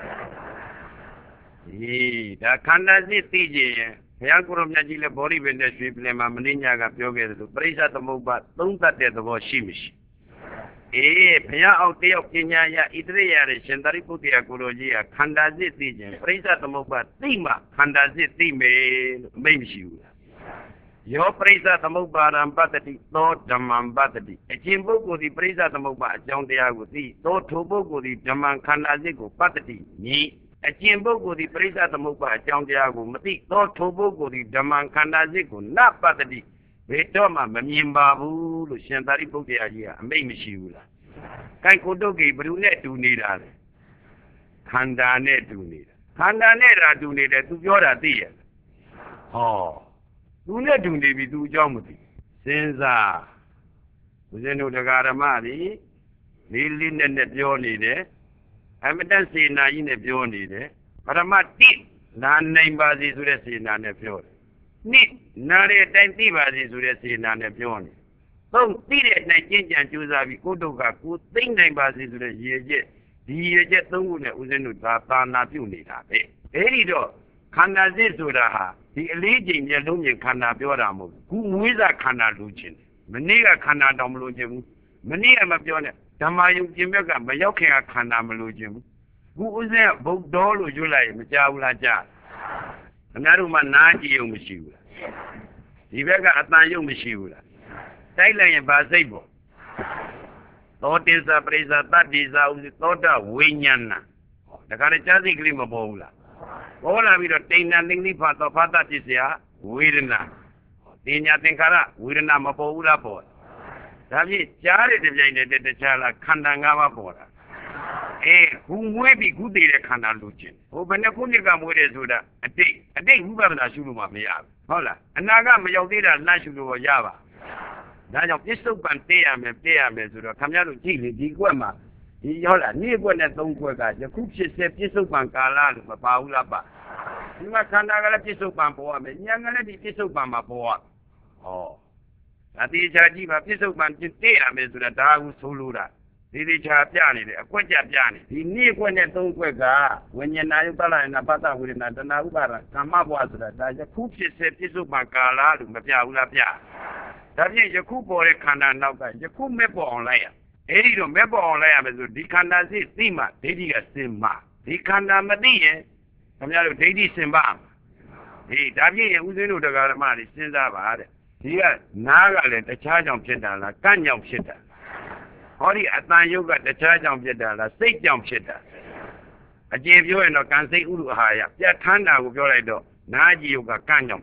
ဒါခန္ဓာစစ်သိကြရင်ဘုရားကိုယ်တော်မြတ်ကြီးလည်းဗောဓိပင်နဲ့ရွှေပြည်မှာမင်းညာကပြောခဲ့တယ်လို့ပရိစ္ဆသမုပ္ပါသုံးသတ်တဲ့သဘောရှိမရှိဘုရားအောက်တယောက်ပညာရဣတရိယရဲ့ရှင်သာရိပုတ္တရာကိုယ်တော်ကြီးကခန္ဓာစစ်သိခြင်းပရိစ္ဆသမုပ္ပါသိမှခန္ဓာစစ်သိမယ်လို့အမိန့်မရှိဘူးယောပရိစ္ဆသမုပ္ပါဒံပတ္တိသောဓမ္မံပတ္တိအရှင်ပုဂ္ဂိုလ်ဒီပရိစ္ဆသမုပ္ပါအကြောင်းတရားကိုသိသောထိုပုဂ္ဂိုလ်ဒီဓမ္မံခန္ဓာစစ်ကိုပတ္တိမြည်အကျင့်ပုဂ္ဂိုလ်ဒီပရိစ္ဆသမုပ္ပါအကြောင်းတရားကိုမသိသောထိုပုဂ္ဂိုလ်ဒီဓမ္မခန္ဓာစစ်ကိုနပတ္တိဘယ်တော့မှမမြင်ပါဘူးလို့ရှင်သာရိပုတ္တရာကြီးကအမိန့်မရှိဘူးလား။ကိုင်ကိုတုတ်ကြီးဘယ်သူနဲ့တူနေတာလဲ။ခန္ဓာနဲ့တူနေတာ။ခန္ဓာနဲ့တူနေတယ်သူပြောတာသိရဲ့။သူနဲ့တူနေပြီသူအကြောင်းမသိ။စဉ်းစားဦးဇင်းတို့တရားဓမ္မတွေလေးနဲ့ပြောနေတယ်။အမတန်စေနာကြီးနဲ့ပြောနေတယ်ပရမတိနာနိုင်ပါစေဆိုတဲ့စေနာနဲ့ပြောတယ်နိနာရဲ့အတိုင်းသိပါစေဆိုတဲ့စေနာနဲ့ပြောနေသုံးသိတဲ့အတိုင်းကျင့်ကြံကြိုးစားပြီးကိုယ်တို့ကကိုယ်သိနိုင်ပါစေဆိုတဲ့ရည်ချက်ဒီရည်ချက်သုံးခုနဲ့ဦးဇင်းတို့သာနာပြုနေတာပဲအဲ့ဒီတော့ခန္ဓာစစ်ဆိုတာဟာဒီအလေးချိန်မျက်လုံးမြင်ခန္ဓာပြောတာမဟုတ်ဘူးခုမွေးစာခန္ဓာလိုချင်တယ်မနေ့ကခန္ဓာတောင်မလိုချင်ဘူးမနေ့ကမပြောနဲ့ဓမ္မယုံကျင်မြတ်ကမရောက်ခင်ကခန္ဓာမလိုချင်ဘူးခုဥစ္စာဗုဒ္ဓတော်လို့ရွတ်လိုက်ရင်မကြောက်ဘူးလားကြားခင်ဗျားတို့မှနားကြည့်ုံမရှိဘူးလားဒီဘက်ကအတန်ယုံမရှိဘူးလားတိုက်လိုက်ရင်ဗာစိတ်ပေါ့သောတိသပရိစ္ဆတတ္တိသာဥသောတဝိညာဏဒါကြတဲ့ကြားစိတ်ကလေးမပေါ်ဘူးလားပေါ်လာပြီးတော့တိဏ္ဍသင်္ကိဖတ်သောဖတ်တပစ္စယဝေဒနာတင်ညာသင်္ခါရဝေဒနာမပေါ်ဘူးလားပေါ်ဒါဖြင့်ကြားတဲ့ကြိုင်တဲ့တခြားလားခန္ဓာ၅ပါးပေါ်တာခုမွေးပြီးခုတည်တဲ့ခန္ဓာလူချင်းဟိုဘယ်နှခုနှစ်ကမွေးတယ်ဆိုတာအတိတ်ဝိပဿနာရှုလို့မှမရဘူးဟုတ်လားအနာကမရောက်သေးတာလှရှုလို့ရပါဒါကြောင့်ပြစ္ဆုတ်ပံတည့်ရမယ်ဆိုတော့ခင်ဗျားတို့ကြည့်လေဒီကွက်မှာဒီဟုတ်လားနေ့ကွက်နဲ့သုံးကွက်ကယခုဖြစ်စေပြစ္ဆုတ်ပံကာလလို့မပါဘူးလားပါဒီမှာခန္ဓာကလည်းပြစ္ဆုတ်ပံပေါ်ရမယ်ဉာဏ်ကလည်းဒီပြစ္ဆုတ်ပံမှာပေါ်ရဒါတိချာကြည့်ပါပြစ္ဆုတ်ပံတည့်ရမယ်ဆိုတာဒါကိုဆိုလိုတာဒီချာပြနေတယ်အကွက်ကြပြနေဒီနေ့ကွက်နဲ့သုံးကွက်ကဝိညာဏယုတ္တလနာပတ္တဝေဒနာတဏှာဥပါဒကာမဘဝဆိုတာဒါယခုဖြစ်စေပြစ္ဆုတ်ပံကာလလို့မပြဘူးလားပြဒါဖြင့်ယခုပေါ်တဲ့ခန္ဓာနောက်ကယခုမဲ့ပေါ်အောင်လိုက်ရအဲ့ဒီတော့မဲ့ပေါ်အောင်လိုက်ရမယ်ဆိုဒီခန္ဓာစိသိမှဒိဋ္ဌိကစင်မှဒီခန္ဓာမသိရင်ခင်ဗျားတို့ဒိဋ္ဌိစင်ပါဒါဖြင့်ဦးဇင်းတို့တရားဓမ္မတွေစဉ်းစားပါတဲ့ဒီကနားကလည်းတခြားကြောင့်ဖြစ်တာလားကန့်ကြောင့်ဖြစ်တာဟောဒီအတန်ယုတ်ကတခြားကြောင့်ဖြစ်တာလားစိတ်ကြောင့်ဖြစ်တာအကျေပြောရင်တော့ကံစိတ်ဥဒ္ဓဟာယပြတ်ထန်းတာကိုပြောလိုက်တော့နားကြည်ယုတ်ကကန့်ကြောင့်ဖြစ်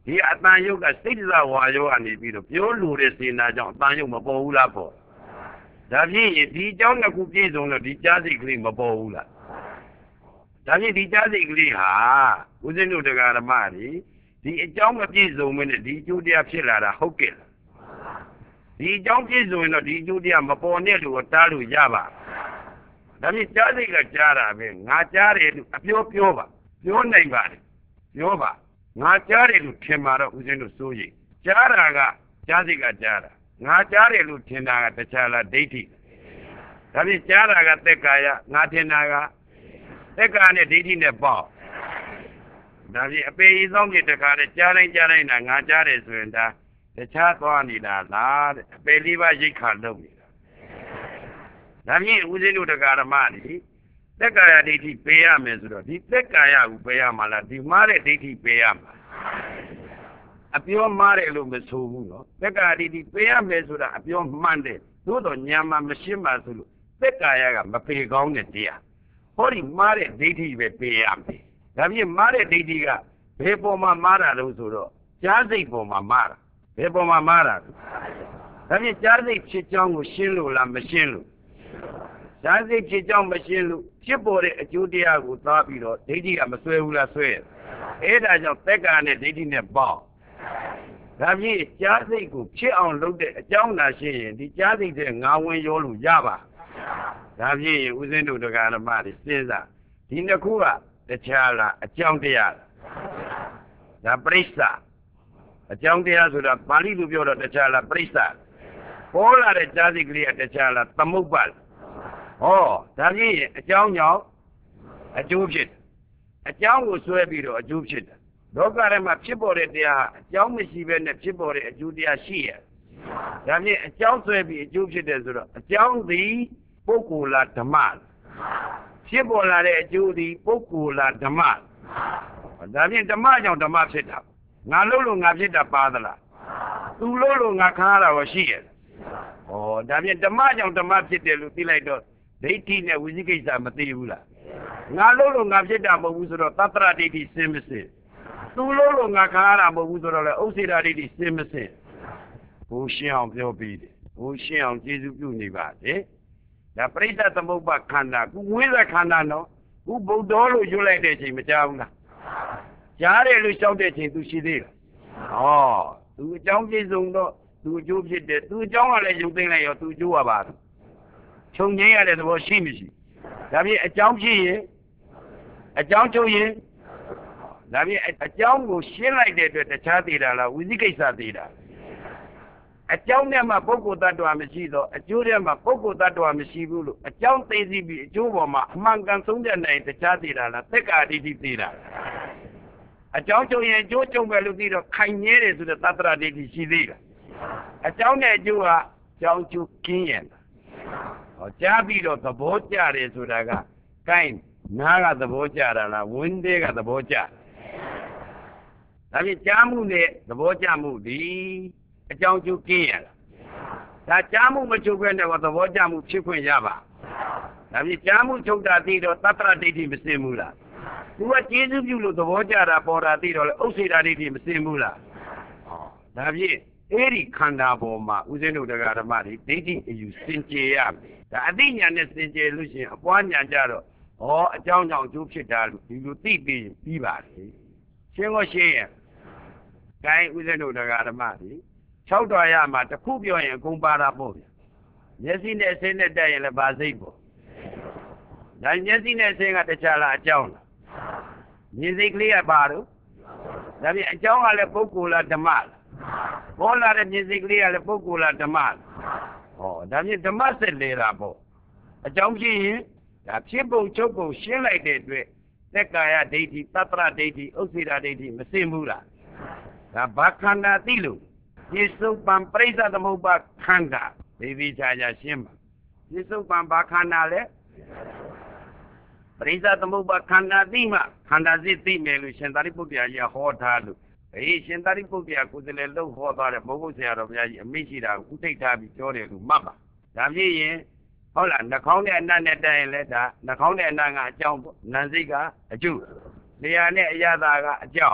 ဒီအတန်ယုတ်ကစိတ်တဝါယောကနေပြီးတော့ပြောလို့တဲ့စေနာကြောင့်အတန်ယုတ်မပေါ်ဘူးလားပေါ့ဒါဖြင့်ဒီအကြောင်းတစ်ခုပြည့်စုံလို့ဒီကြားစိတ်ကလေးမပေါ်ဘူးလားဒါဖြင့်ဒီကြားစိတ်ကလေးဟာဦးဇင်းတို့တရားဓမ္မတွေဒီအကြောင်းမပြည့်စုံမနဲ့ဒီအကျိုးတရားဖြစ်လာတာဟုတ်ကဲ့လားဒီအကြောင်းပြည့်စုံရင်တော့ဒီအကျိုးတရားမပေါ်နဲ့လို့တားလို့ရပါဒါဖြင့်ကြားစိတ်ကကြားတာပဲငါကြားတယ်လို့အပြောပါပြောနိုင်ပါတယ်ပြောပါငါကြားတယ်လို့ထင်မှာတော့ဦးဇင်းတို့စိုးရိမ်ကြားတာကကြားစိတ်ကကြားတာငါကြားတယ်လို့ထင်တာကတခြားလားဒိဋ္ဌိဒါဖြင့်ကြားတာကသက်ကာယငါထင်တာကသက်ကာနဲ့ဒိဋ္ဌိနဲ့ပေါ့ဒါဖြင့်အပေဤဆောင်ပြတခါနဲ့ကြားတိုင်းတာငါကြားတယ်ဆိုရင်ဒါတခြားသွားနေတာလားတဲ့အပေလေးပါးရိတ်ခါလုပ်နေတာဒါဖြင့်ဦးဇင်းတို့တရားဓမ္မတွေသက်ကာယဒိဋ္ဌိပေးရမယ်ဆိုတော့ဒီသက်ကာယကိုပေးရမှာလားဒီမှားတဲ့ဒိဋ္ဌိပေးရမှာအပြောမှားတယ်လို့မဆိုဘူးနော်သက်ကာယဒိဋ္ဌိပေးရမယ်ဆိုတာအပြောမှန်တယ်သို့တော့ညာမှာမရှင်းပါဆိုလို့သက်ကာယကမပေကောင်းတဲ့တရားဟောဒီမှားတဲ့ဒိဋ္ဌိပဲပေးရမယ်ဒါဖြင့်မှားတဲ့ဒိဋ္ဌိကဘယ်ပေါ်မှာမှားတာလို့ဆိုတော့ကြားစိတ်ပေါ်မှာမှားတာဘယ်ပေါ်မှာမှားတာဒါဖြင့်ကြားစိတ်ဖြစ်ကြောင်းကိုရှင်းလို့လားမရှင်းလို့ကြားစိတ်ဖြစ်ကြောင်းမရှင်းလို့ဖြစ်ပေါ်တဲ့အကျိုးတရားကိုသွားပြီးတော့ဒိဋ္ဌိကမဆွဲဘူးလားဆွဲအဲ့ဒါကြောင့်သက်ကာနဲ့ဒိဋ္ဌိနဲ့ပေါင်းဒါဖြင့်ကြားစိတ်ကိုဖြစ်အောင်လုပ်တဲ့အကြောင်းသာရှိရင်ဒီကြားစိတ်တဲ့ငါဝင်ရောလို့ရပါဒါဖြင့်ဦးဇင်းတို့တရားဓမ္မတွေစဉ်းစားဒီနှစ်ခုကတခြားလားအကြောင်းတရားလားဒါပရိစ္ဆာအကြောင်းတရားဆိုတာပါဠိလိုပြောတော့တခြားလားပရိစ္ဆာပေါ်လာတဲ့ကြားစိတ်ကလေးကတခြားလားသမုပ္ပါဟောဒါဖြင့်အကြောင်းကြောင့်အကျိုးဖြစ်အကြောင်းကိုဆွဲပြီးတော့အကျိုးဖြစ်တယ်လောကထဲမှာဖြစ်ပေါ်တဲ့တရားအကြောင်းမရှိဘဲနဲ့ဖြစ်ပေါ်တဲ့အကျိုးတရားရှိရဒါဖြင့်အကြောင်းဆွဲပြီးအကျိုးဖြစ်တယ်ဆိုတော့အကြောင်းသည်ပုဂ္ဂိုလ်လားဓမ္မလားဖြစ်ပေါ်လာတဲ့အကျိုးသည်ပုဂ္ဂိုလ်လားဓမ္မလားဒါဖြင့်ဓမ္မကြောင့်ဓမ္မဖြစ်တာငါလို့ငါဖြစ်တာပါသလားသူလို့ငါခါရတာရောရှိရဲ့ဩဒါဖြင့်ဓမ္မကြောင့်ဓမ္မဖြစ်တယ်လို့သိလိုက်တော့ဒိဋ္ဌိနဲ့ဝိသိကိစ္စမသိဘူးလားငါလို့ငါဖြစ်တာမဟုတ်ဘူးဆိုတော့သတ္တရဒိဋ္ဌိစင်မစင်သူလို့ငါခါရတာမဟုတ်ဘူးဆိုတော့လေဥစ္စေတာဒိဋ္ဌိစင်မစင်ဘုရှင်းအောင်ပြောပြီးတယ်ဘုရှင်းအောင်ကျေစုပြုနေပါလေဒါပရိစ္ဆသမုပ္ပါခန္ဓာခုဝိသခန္ဓာနော်ခုဗုဒ္ဓလို့ရွတ်လိုက်တဲ့အချိန်မကြောက်ဘူးလားကြားတယ်လို့ရှောက်တဲ့အချိန်သူရှိသေးလားသူအကြောင်းပြည့်စုံတော့သူအကျိုးဖြစ်တယ်သူအကြောင်းကလည်းရုပ်သိမ်းလိုက်ရောသူအကျိုးကပါခြုံငိမ့်ရတဲ့သဘောရှိမရှိဒါဖြင့်အကြောင်းဖြစ်ရင်အကြောင်းချုပ်ရင်ဒါဖြင့်အကြောင်းကိုရှင်းလိုက်တဲ့အတွက်တခြားသေးတာလားဝိသိကိစ္စသေးတာအကြောင်းနဲ့မှပုဂ္ဂိုလ်တ attva မရှိတော့အကျိုးနဲ့မှပုဂ္ဂိုလ်တ attva မရှိဘူးလို့အကြောင်းသိသိပြီးအကျိုးပေါ်မှာအမှန်ကန်ဆုံးဖြတ်နိုင်တခြားသေးတာလားသက်ကာဒိဋ္ဌိသေးတာအကြောင်းချုပ်ရင်အကျိုးချုပ်ပဲလို့သိတော့ခိုင်မြဲတယ်ဆိုတဲ့သတ္တရဒိဋ္ဌိရှိသေးတာအကြောင်းနဲ့အကျိုးကအကြောင်းကျိုးကင်းရင်ကြားပြီးတော့သဘောကျတယ်ဆိုတာကကိုင်းနားကသဘောကျတာလားဝင်းသေးကသဘောကျဒါဖြင့်ကြားမှုနဲ့သဘောကျမှုဒီအကြောင်းကျိုးကင်းရလားဒါကြားမှုမချုပ်ခွင့်နဲ့သဘောကျမှုဖြစ်ခွင့်ရပါဒါဖြင့်ကြားမှုချုပ်တာသိတော့သတ္တရဒိဋ္ဌိမစင်ဘူးလားသူကကျေးဇူးပြုလို့သဘောကျတာပေါ်တာသိတော့လေဥစ္စေတာဒိဋ္ဌိမစင်ဘူးလားဒါဖြင့်အဲ့ဒီခန္ဓာပေါ်မှာဦးဇင်းတို့တရားဓမ္မတွေဒိဋ္ဌိအယူစင်ကြယ်ရမယ်ဒါအသိဉာဏ်နဲ့စင်ကြယ်လို့ရှိရင်အပွားဉာဏ်ကြတော့အကြောင်းကြောင့်အကျိုးဖြစ်တာလို့ဒီလိုသိပြီးပါလေရှင်းကိုရှင်းရဲ့ကိုင်းဦးဇင်းတို့တရားဓမ္မတွေ6တော်ရမှာတစ်ခုပြောရင်အကုန်ပါတာပေါ့ဗျမျက်စိနဲ့အစင်းနဲ့တက်ရင်လည်းပါစိတ်ပေါ့ဒါမျက်စိနဲ့အစင်းကတခြားလားအကြောင်းလားမြင်စိတ်ကလေးကပါတော့ဒါပြင်အကြောင်းကလည်းပုဂ္ဂိုလ်လားဓမ္မလားပေါ်လာတဲ့မြင်စိတ်ကလေးကလည်းပုဂ္ဂိုလ်လားဓမ္မလားဒါပြင်ဓမ္မစစ်လေတာပေါ့အကြောင်းဖြစ်ရင်ဒါဖြစ်ပုံချုပ်ပုံရှင်းလိုက်တဲ့အတွက်သက်ကာယဒိဋ္ဌိသတ္တရဒိဋ္ဌိဥစ္စေတာဒိဋ္ဌိမစင်ဘူးလားဒါဘာခန္ဓာသိလို့ပြစ္ဆုတ်ပံပရိစ္ဆသမုပ္ပါခန္ဓာဒီဒီချာချာရှင်းပါပြစ္ဆုတ်ပံဘာခန္ဓာလဲပရိစ္ဆသမုပ္ပါခန္ဓာသိမှခန္ဓာစစ်သိမယ်လို့ရှင်သာရိပုတ္တရာကြီးဟောထားလို့ရှင်သာရိပုတ္တရာကိုယ်စလဲလုံးဟောသွားတဲ့ဘုဂုတ်ဆရာတော်ဘုရားကြီးအမိရှိတာကိုဥထိတ်ထားပြီးပြောတယ်လို့မှတ်ပါဒါဖြစ်ရင်ဟုတ်လားနှာခေါင်းနဲ့အနံ့နဲ့တိုင်ရင်လည်းဒါနှာခေါင်းနဲ့အနံ့ကအကြောင်းပေါ့နံစိတ်ကအကျိုးလျာနဲ့အရသာကအကြောင်း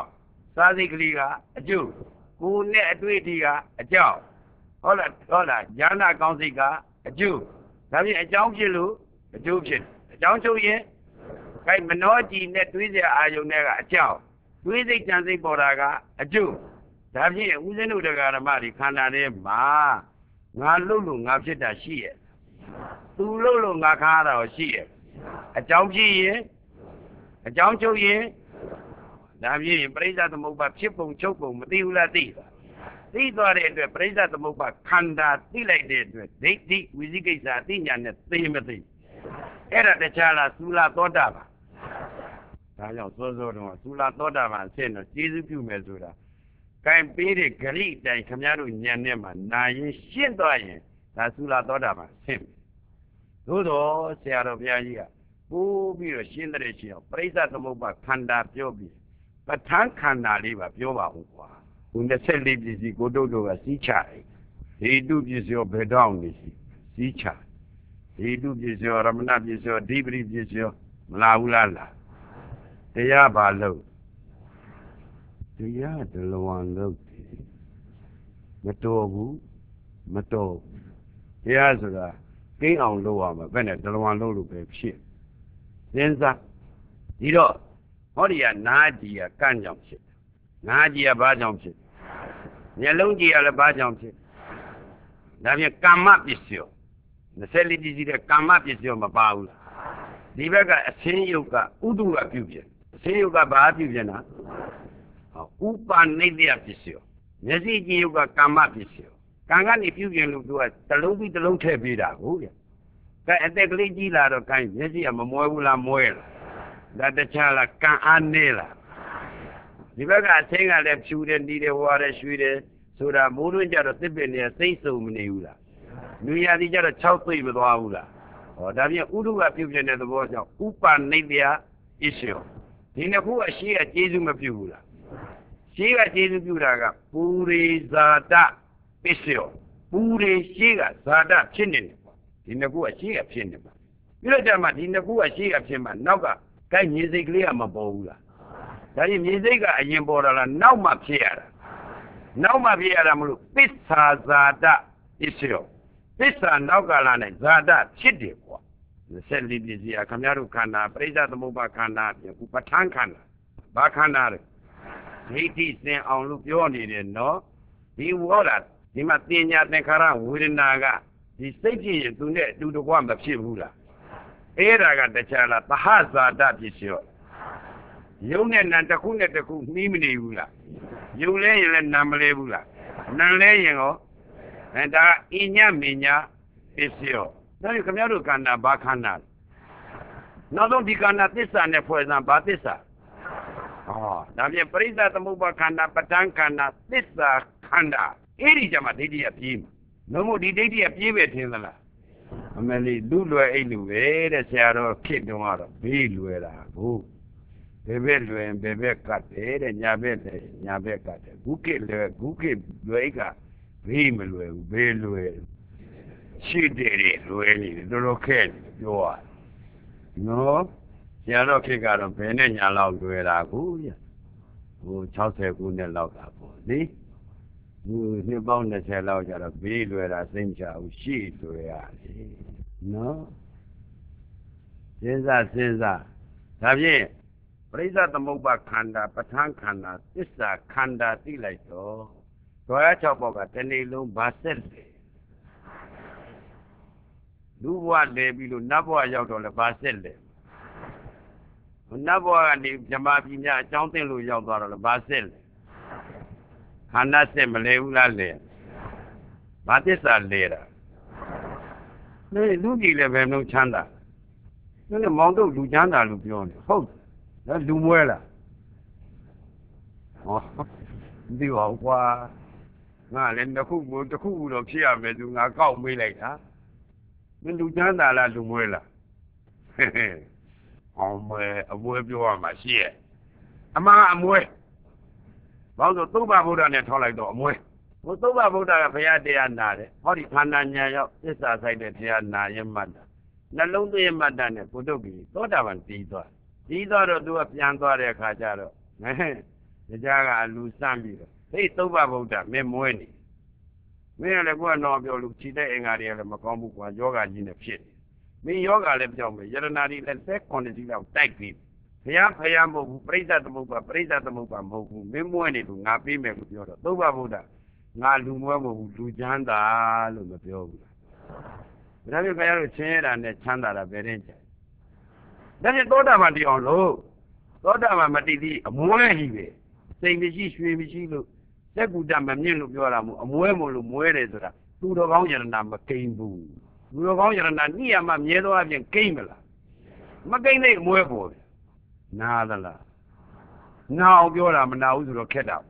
စာစိတ်ကလေးကအကျိုးကိုယ်နဲ့အတွေ့အထိကအကြောင်းဟုတ်လားဉာဏ်ကောင်းစိတ်ကအကျိုးဒါဖြင့်အကြောင်းဖြစ်လို့အကျိုးဖြစ်အကြောင်းချုပ်ရင်ခိုင်မနောကြည်နဲ့တွေးစရာအာယုန်နဲ့ကအကြောင်းတွေးစိတ်ကြံစိတ်ပေါ်တာကအကျိုးဒါဖြင့်ဦးဇင်းတို့တရားဓမ္မတွေခန္ဓာထဲမှာငါလှုပ်လို့ငါဖြစ်တာရှိရဲ့သူလှုပ်လို့ငါခါရတာရှိရဲ့အကြောင်းဖြစ်ရင်အကြောင်းချုပ်ရင်ဒါဖြင့်ပရိစ္ဆသမုပ္ပါဖြစ်ပုံချုပ်ပုံမသိဘူးလားသိသွားတဲ့အတွက်ပရိစ္ဆသမုပ္ပါခန္ဓာသိလိုက်တဲ့အတွက်ဒိဋ္ဌိဝိသိကိစ္စအသိဉာဏ်နဲ့သိမသိအဲ့ဒါတခြားလားသုလာသောတာပန်ဒါကြောင့်စောစောတော့သုလာသောတာပန်အဆင့်တော့ကျေးဇူးပြုမယ်ဆိုတာကံပေးတဲ့ဂရိအတိုင်းခမည်းတော်ဉာဏ်နဲ့မှနာရင်ရှင်းသွားရင်ဒါသုလာသောတာပန်ဆင့်သို့တော့ဆရာတော်ဘုရားကြီးကပို့ပြီးတော့ရှင်းတဲ့ရှင်းအောင်ပရိစ္ဆသမုပ္ပါခန္ဓာပြောပြီးပဋ္ဌာန်းခန္ဓာလေးပါပြောပါဦးကွာခု24ပစ္စည်းကိုတုတ်တို့ကစီးချတယ်ဒီတုပစ္စည်းရောဘယ်တော့နေစီးချဒီတုပစ္စည်းရောရမဏပစ္စည်းရောဓိပတိပစ္စည်းရောမလာဘူးလားတရားပါလို့တရားဒလဝံလို့မတော်ဘူးတရားဆိုတာကိန်းအောင်လုပ်ရမှာဘယ်နဲ့ဒလဝံလုပ်လို့ပဲဖြစ်စဉ်းစားဒီတော့ဟောဒီကနာကြီးကကန့်ကြောင့်ဖြစ်နာကြီးကဘာကြောင့်ဖြစ်မျက်လုံးကြီးကလည်းဘာကြောင့်ဖြစ်ဒါဖြင့်ကာမပစ္စည်း24ပစ္စည်းတဲ့ကာမပစ္စည်းမပါဘူးလားဒီဘက်ကအစင်းယုတ်ကဥဒုကပြုပြင်အစင်းယုတ်ကဘာပြုပြင်တာဥပါနိတ္တပစ္စည်းမျက်စိကြည့်ယုတ်ကကာမပစ္စည်းကံကနေပြုပြင်လို့သူကတလုံးပြီးတလုံးထည့်ပေးတာဟုတ်ရဲ့ကဲအသက်ကလေးကြီးလာတော့ကိုင်းမျက်စိကမမွဲဘူးလားမွဲလားဒါတခြားလားကံအားနေလားဒီဘက်ကအဆင်းကလည်းဖြူတယ်နီးတယ်ဝါတယ်ရွှေတယ်ဆိုတာမိုးတွင်းကြတော့တစ်ပင်နေစိတ်စုံမနေဘူးလားလူရည်ကြတော့6သိမ့်မသွားဘူးလားဟောဒါပြန်ဥဒုကပြုပြင်တဲ့သဘောကြောင့်ဥပါနိတ္တယအစ္စယောဒီနှစ်ခုအရှိကကျေးဇူးမပြုဘူးလားရှိကကျေးဇူးပြုတာကပူရိဇာတပစ္စယောပူရိရှိကဇာတဖြစ်နေတယ်ဒီနှစ်ခုအရှိကဖြစ်နေမှာပြီးတော့ကြမှာဒီနှစ်ခုအရှိကဖြစ်မှာနောက်ကကိုင်းမြေစိတ်ကလေးကမပေါ်ဘူးလားဒါကြီးမြေစိတ်ကအရင်ပေါ်တာလားနောက်မှဖြစ်ရတာမလို့ပစ္ဆာဇာတပစ္စယောပစ္ဆာနောက်ကလာနဲ့ဇာတဖြစ်တယ်ကွာ24ပစ္စည်းခမည်းတော်ခန္ဓာပရိစ္ဆသမုပ္ပါခန္ဓာပြင်ပဋ္ဌာန်းခန္ဓာဘာခန္ဓာလဲဒိဋ္ဌိစင်အောင်လို့ပြောနေတယ်နော်ဒီဝေါ်လာဒီမှာတင်ညာသင်္ခါရဝေဒနာကဒီစိတ်ဖြစ်ရင်သူနဲ့အတူတကွမဖြစ်ဘူးလားအဲ့ဒါကတခြားလားသဟဇာတပစ္စယောယုံနဲ့နံတစ်ခုနဲ့တစ်ခုနှီးမနေဘူးလားယုံလဲရင်လည်းနံမလဲဘူးလားနံလဲရင်ရောဒါအညမညာပစ္စယောဒါကြောင့်ခင်ဗျားတို့ခန္ဓာဘာခန္ဓာနောက်ဆုံးဒီခန္ဓာသစ္စာနဲ့ဖွဲ့စမ်းဘာသစ္စာဒါဖြင့်ပရိစ္ဆသမုပ္ပါခန္ဓာပဋ္ဌာန်းခန္ဓာသစ္စာခန္ဓာအဲ့ဒီကြမှာဒိဋ္ဌိကပြေးမှာလုံးဝဒီဒိဋ္ဌိကပြေးပဲထင်သလားအမေလေးလူလွယ်အိတ်လူပဲတဲ့ဆရာတော်ခေတ်တုန်းကတော့ဘေးလွယ်တာဟုတ်ဘယ်ဘက်လွယ်ဘယ်ဘက်ကတ်တယ်တဲ့ညာဘက်ကတ်တယ်ဂုကိလွယ်အိတ်ကဘေးမလွယ်ဘူးဘေးလွယ်ရှိတယ်လွယ်နေတယ်တော်တော်ခဲပြောရနော်ဆရာတော်ခေတ်ကတော့ဘယ်နဲ့ညာလောက်လွယ်တာကိုဟို60ခုနှစ်လောက်တာပေါ့လေဒီနှစ်ပေါင်း20လောက်ကျတော့ဘေးလွယ်တာစိမ့်ချဘူးရှိလွယ်ရတယ်နော်စဉ်းစားဒါဖြင့်ပရိစ္ဆသမုပ္ပါခန္ဓာပဋ္ဌာန်းခန္ဓာသစ္စာခန္ဓာသိလိုက်တော့တော်ရ6ပေါက်ကတနေ့လုံးဗာဆက်လေလူဘဝလဲပြီးလို့နတ်ဘဝရောက်တော့လဲဗာဆက်လေနတ်ဘဝကနေဇမားပြည်များအကြောင်းသိလို့ရောက်သွားတော့လဲဗာဆက်လေခန္ဓာဆက်မလဲဘူးလားလဲဗာသစ္စာလဲတာလူကြီးလည်းဘယ်နှုံချမ်းသာလည်းမောင်တို့လူချမ်းသာလို့ပြောနေဟုတ်တယ်လူမွဲလားဟောဒီဟောကွာငါလည်းတစ်ခုတော့ဖြစ်ရမယ်သူငါကောက်မေးလိုက်တာမင်းလူချမ်းသာလားလူမွဲလားအောင်မအမွဲပြောရမှာရှိရဲ့အမှန်အမွဲဘာလို့သုဘဗုဒ္ဓနဲ့ထောက်လိုက်တော့အမွဲဟိုသုဘဗုဒ္ဓကဘုရားတရားနာတယ်ဟောဒီခန္ဓာညာရောက်သစ္စာဆိုင်တဲ့ဘုရားနာရင်မှတ်တာနှလုံးသွင်းမှတ်တာနဲ့ပုဒ္ဓဂီသောတာပန်ပြီးသွားတော့သူကပြန်သွားတဲ့အခါကျတော့တရားကလူစမ်းပြီးတော့ဟေးသုဘဗုဒ္ဓမင်းမွေးနေမင်းလည်းကိုကတော့ပြောလို့ခြေတဲ့အင်္ဂါတွေကလည်းမကောင်းဘူးကွာယောဂကြီးနဲ့ဖြစ်နေမင်းယောဂလည်းပြောင်းမယ်ယရနာတွေလည်းသက်ခွန်တိလောက်တိုက်ပြီးဘုရားမဟုတ်ဘူးပရိသတ်သမုပ္ပါမဟုတ်ဘူးမင်းမွေးနေလို့ငါပြီးမယ်လို့ပြောတော့သုဘဗုဒ္ဓငါလူမွေးမဟုတ်ဘူးလူချမ်းသာလို့မပြောဘူးလားဒါပြန်ခရတို့ချင်းရတာနဲ့ချမ်းသာတာပဲတဲ့ကြဒါပြန်သောတာပန်တရားလို့သောတာပန်မတည်သည့်အမွဲကြီးပဲစိတ်မရှိရွှေမရှိလို့စက်ကူတမမြင့်လို့ပြောတာမို့အမွဲမို့လို့မွဲတယ်ဆိုတာသူတော်ကောင်းယရနာမကိန်းဘူးသူတော်ကောင်းယရနာနိယမမြဲသောအပြင်ကိန်းမလားမကိန်းတဲ့အမွဲပေါ်တယ်နားသလားနားအောင်ပြောတာမနာဘူးဆိုတော့ခက်တာ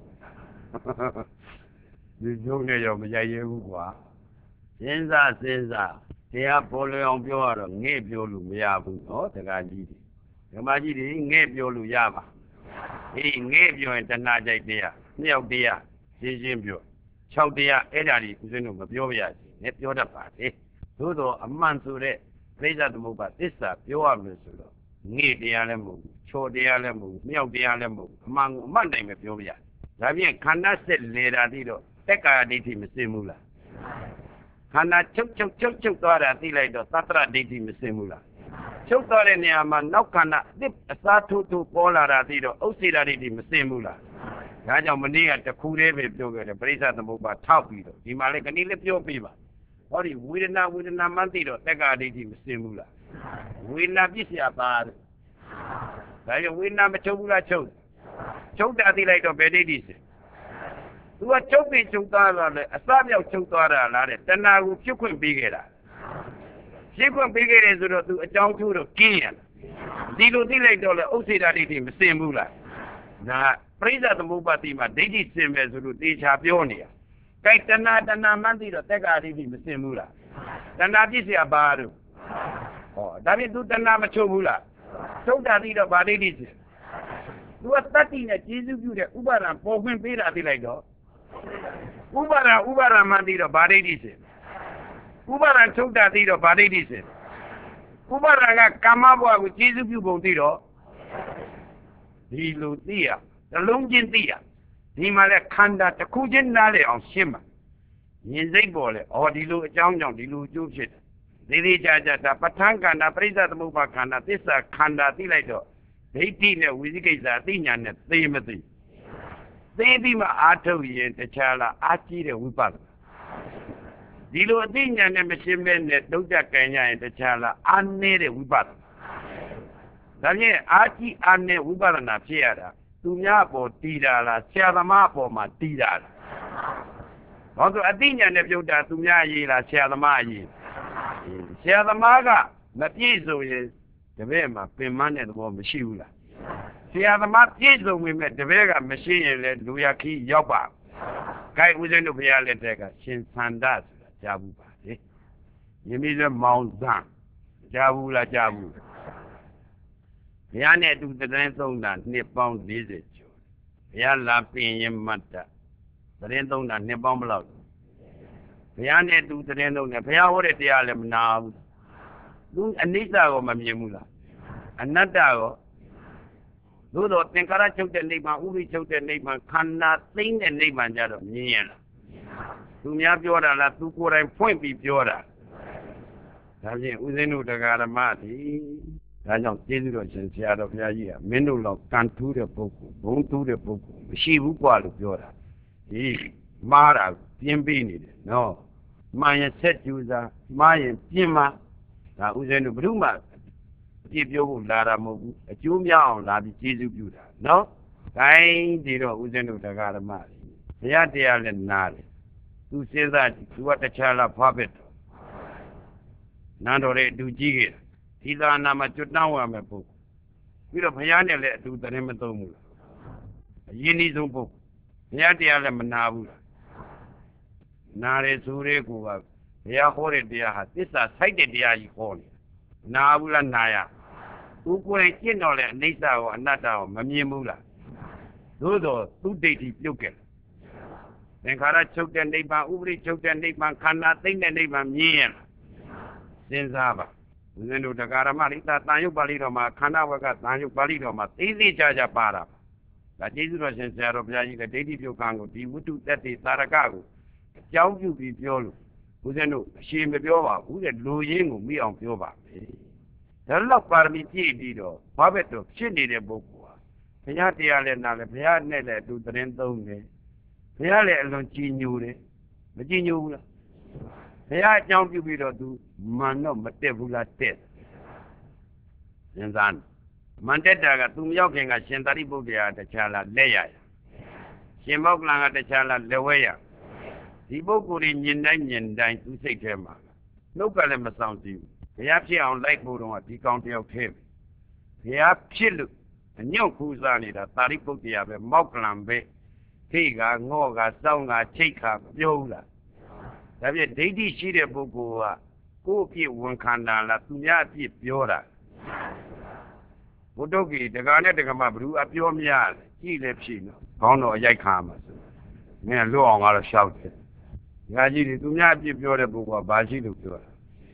ဒီကျုံးနဲ့ရောမရိုက်ရဲဘူးကွာစဉ်းစားတရားပေါ်လွင်အောင်ပြောရတော့ငဲ့ပြောလို့မရဘူးနော်တက္ကကြီးတွေဓမ္မကြီးတွေငဲ့ပြောလို့ရပါအေးငဲ့ပြောရင်တဏှာကြိုက်တရားနှစ်ယောက်တရားရှင်းပြော6တရားအဲ့ဒါကြီးဦးဇင်းတို့မပြောပါရစေနဲ့ပြောတတ်ပါလေသို့တော့အမှန်ဆိုတဲ့ပြိဿသမုပ္ပါသစ္စာပြောရမယ်ဆိုတော့ငဲ့တရားလည်းမဟုတ်ဘူးချော်တရားလည်းမဟုတ်ဘူးမြောက်တရားလည်းမဟုတ်ဘူးအမှန်ကိုအမှန်တိုင်းပဲပြောပါရဒါဖြင့်ခန္ဓာစစ်လေတာတိတော့တက်ကာဒိဋ္ဌိမစင်ဘူးလားခန္ဓာချုပ်သွားတာသိလိုက်တော့သတ္တရဒိဋ္ဌိမစင်ဘူးလားချုပ်သွားတဲ့နေရာမှာနောက်ခန္ဓာအစ်အစားထိုးပေါ်လာတာသိတော့ဥစ္စေတာဒိဋ္ဌိမစင်ဘူးလားဒါကြောင့်မနေ့ကတခုတည်းပဲပြောခဲ့တယ်ပရိစ္ဆသမုပ္ပါထောက်ပြီးတော့ဒီမှာလည်းခဏလေးပြောပြပါဟောဒီဝေဒနာမှန်းသိတော့တက်ကာဒိဋ္ဌိမစင်ဘူးလားဝေဒနာပြစ်စရာပါဒါကြောင့်ဝေဒနာမချုပ်ဘူးလားချုပ်တာသိလိုက်တော့ဘယ်ဒိဋ္ဌိစင်သူကချုပ်ပြီးချုပ်သွားတော့လေအစမြောက်ချုပ်သွားတာလားတဲ့တဏှာကိုဖြစ်ခွင့်ပေးခဲ့တာဖြစ်ခွင့်ပေးခဲ့တယ်ဆိုတော့သူအကြောင်းကျိုးတော့ကင်းရလားဒီလိုသိလိုက်တော့လေဥစ္စေတာဒိဋ္ဌိမစင်ဘူးလားဒါပရိစ္ဆသမုပ္ပါတိမှာဒိဋ္ဌိစင်ပဲဆိုလို့တေချာပြောနေရကဲတဏှာမှန်းသိတော့တက္ကာဒိဋ္ဌိမစင်ဘူးလားတဏှာပြစ်เสียပါတော့ဟောဒါဖြင့်သူတဏှာမချုပ်ဘူးလားချုပ်တာသိတော့ဗာဒိဋ္ဌိစင်သူကတတ္တိနဲ့ကျေစုပြုတဲ့ဥပါဒံပေါ်ခွင့်ပေးတာသိလိုက်တော့ဥပါဒံမှသိတော့ဗာဒိဋ္ဌိစင်ဥပါဒံချုပ်တာသိတော့ဗာဒိဋ္ဌိစင်ဥပါဒံကကာမဘဝကိုကျေစုပြုပုံသိတော့ဒီလိုသိရနှလုံးချင်းသိရဒီမှာလဲခန္ဓာတစ်ခုချင်းနားလေအောင်ရှင်းမှာဉာဏ်စိတ်ပေါ်လဲဩဒီလိုအကြောင်းကြောင့်ဒီလိုအကျိုးဖြစ်တယ်သေးချာဒါပဋ္ဌာန်းခန္ဓာပရိစ္ဆသမုပ္ပါခန္ဓာသစ္စာခန္ဓာသိလိုက်တော့ဒိဋ္ဌိနဲ့ဝိသိကိစ္စအသိဉာဏ်နဲ့သိမသိပြီးမှအာထုတ်ရင်တခြားလားအာကြည့်တဲ့ဝိပဿနာဒီလိုအသိဉာဏ်နဲ့မရှင်းမဲနဲ့တုတ်ကြကံရရင်တခြားလားအာနေတဲ့ဝိပဿနာဒါဖြင့်အာကြည့်အာနဲ့ဝိပဿနာဖြစ်ရတာသူများအပေါ်တည်တာလားဆရာသမားအပေါ်မှာတည်တာလားဘာလို့အသိဉာဏ်နဲ့ပြုတ်တာသူများရေးလားဆရာသမားရေးဆရာသမားကမပြည့်စုံရင်တပည့်မှာပင်မတဲ့သဘောမရှိဘူးလားဆရာသမားပြည့်စုံဝင်မဲ့တပည့်ကမရှိရင်လည်းလူရခီးရောက်ပါ။ကိုင်ဦးဇင်းတို့ဘုရားလက်ထက်ကရှင်သန္တာဆိုတာကြားဘူးပါလေ။ယမိလည်းမောင်သံကြားဘူးလားကြားဘူး။ဘုရားနဲ့အတူသတင်းသုံးတာနှစ်ပေါင်း40ကျော်။ဘုရားလာပြင်ရင်မတ်တာသတင်းသုံးတာနှစ်ပေါင်းဘယ်လောက်လဲ။ဘုရားနဲ့အတူသတင်းသုံးတယ်ဘုရားဟောတဲ့တရားလည်းမနာဘူး။သူအနိစ္စကိုမမြင်ဘူးလား။အနတ္တကိုသို့တော့သင်္ခါရချုပ်တဲ့နိဗ္ဗာန်ဥပိချုပ်တဲ့နိဗ္ဗာန်ခန္ဓာသိမ့်တဲ့နိဗ္ဗာန်ကြတော့မြင်ရလားသူများပြောတာလားသူကိုယ်တိုင်ဖွင့်ပြီးပြောတာဒါဖြင့်ဦးဇင်းတို့တရားဓမ္မသည်ဒါကြောင့်ကျေးဇူးတော်ရှင်ဆရာတော်ဘုရားကြီးကမင်းတို့လောက်ကံထူးတဲ့ပုဂ္ဂိုလ်ဘုံထူးတဲ့ပုဂ္ဂိုလ်မရှိဘူးกว่าလို့ပြောတာဒီမှားတာပြင်းပေးနေတယ်နော်မှန်ရင်ဆက်ကြိုးစားမှားရင်ပြင်းမှာဒါဦးဇင်းတို့ဘုရုမပြည့်ပြောဖို့လာတာမဟုတ်ဘူးအကျိုးများအောင်လာပြီးကျေးဇူးပြုတာနော်ခိုင်းဒီတော့ဦးဇင်းတို့တရားဓမ္မဘုရားတရားလည်းနားတယ်သူစဉ်းစားကြည့်သူကတခြားလားဖွားပစ်တော့နန်းတော်ရဲ့အတူကြီးခဲ့ဒီသာနာမှာကျွတ်တောင်းရမယ်ပုဂ္ဂိုလ်ပြီးတော့ဘုရားနဲ့လည်းအတူတည်းမသုံးဘူးလားအရင်ဤဆုံးပုဂ္ဂိုလ်ဘုရားတရားလည်းမနာဘူးလားနားရဲဆိုရဲကိုကဘုရားဟောတဲ့တရားဟာသစ္စာစိုက်တဲ့တရားကြီးဟောနေနာဘူးလားနာရသူကိုယ်တိုင်ကျင့်တော်လေအနိစ္စကိုအနတ္တကိုမမြင်ဘူးလားသို့တော့သူဒိဋ္ဌိပြုတ်ခဲ့သင်္ခါရချုပ်တဲ့နိဗ္ဗာန်ဥပရိချုပ်တဲ့နိဗ္ဗာန်ခန္ဓာသိမ့်တဲ့နိဗ္ဗာန်မြင်ရလားစဉ်းစားပါဦးဇင်းတို့တရားဓမ္မလိတာတန်ရုပ်ပါဠိတော်မှာခန္ဓာဝကတန်ရုပ်ပါဠိတော်မှာသိသိချာချာပါတာဒါကျေးဇူးတော်ရှင်ဆရာတော်ဘုရားကြီးလည်းဒိဋ္ဌိပြုတ်ကံကိုဒီဝတ္ထုတက်တိသာရကကိုအကြောင်းပြုပြီးပြောလို့ဦးဇင်းတို့အရှင်မပြောပါဘူးတဲ့လူရင်းကိုမိအောင်ပြောပါမယ်ဒါတော့ပါရမီပြည့်ပြီးတော့ဘာပဲတော့ဖြစ်နေတဲ့ပုဂ္ဂိုလ်ဟာဘုရားတရားလည်းနားလည်းဘုရားနဲ့လည်းအတူသတင်းသုံးတယ်ဘုရားလည်းအလွန်ကြည်ညိုတယ်မကြည်ညိုဘူးလားဘုရားအကြောင်းပြုပြီးတော့သူမန်တော့မတက်ဘူးလားတက်စဉ်းစားမန်တက်တာကသူမရောက်ခင်ကရှင်သာရိပုတ္တရာတခြားလားလက်ရရှင်မောက္ကလန်ကတခြားလားလက်ဝဲရဒီပုဂ္ဂိုလ်ကြီးမြင်တိုင်းသူစိတ်ထဲမှာနှုတ်ကလည်းမဆောင်ကြည့်ဘူးဘုရားဖြစ်အောင်လိုက်ဖို့တော့ဒီကောင်တယောက်ထဲဘုရားဖြစ်လို့အညော့ခူးစားနေတာသာရိပုတ္တရာပဲမောက္ကလန်ပဲခိကငေါ့ကစောင်းကချိတ်ခါပြောဘူးလားဒါပြည့်ဒိဋ္ဌိရှိတဲ့ပုဂ္ဂိုလ်ကကိုယ့်အပြစ်ဝန်ခံတာလားသူများအပြစ်ပြောတာဘုဒ္ဓဂီတက္ကနဲ့တက္ကမဘ누구အပြောမရလဲကြည့်လဲဖြစ်နော်ခေါင်းတော်အရိုက်ခါမှာဆိုမင်းလွတ်အောင်ကတော့ရှောက်တယ်ငါကြီးသူများအပြစ်ပြောတဲ့ပုဂ္ဂိုလ်ကဘာရှိလို့ပြောတာ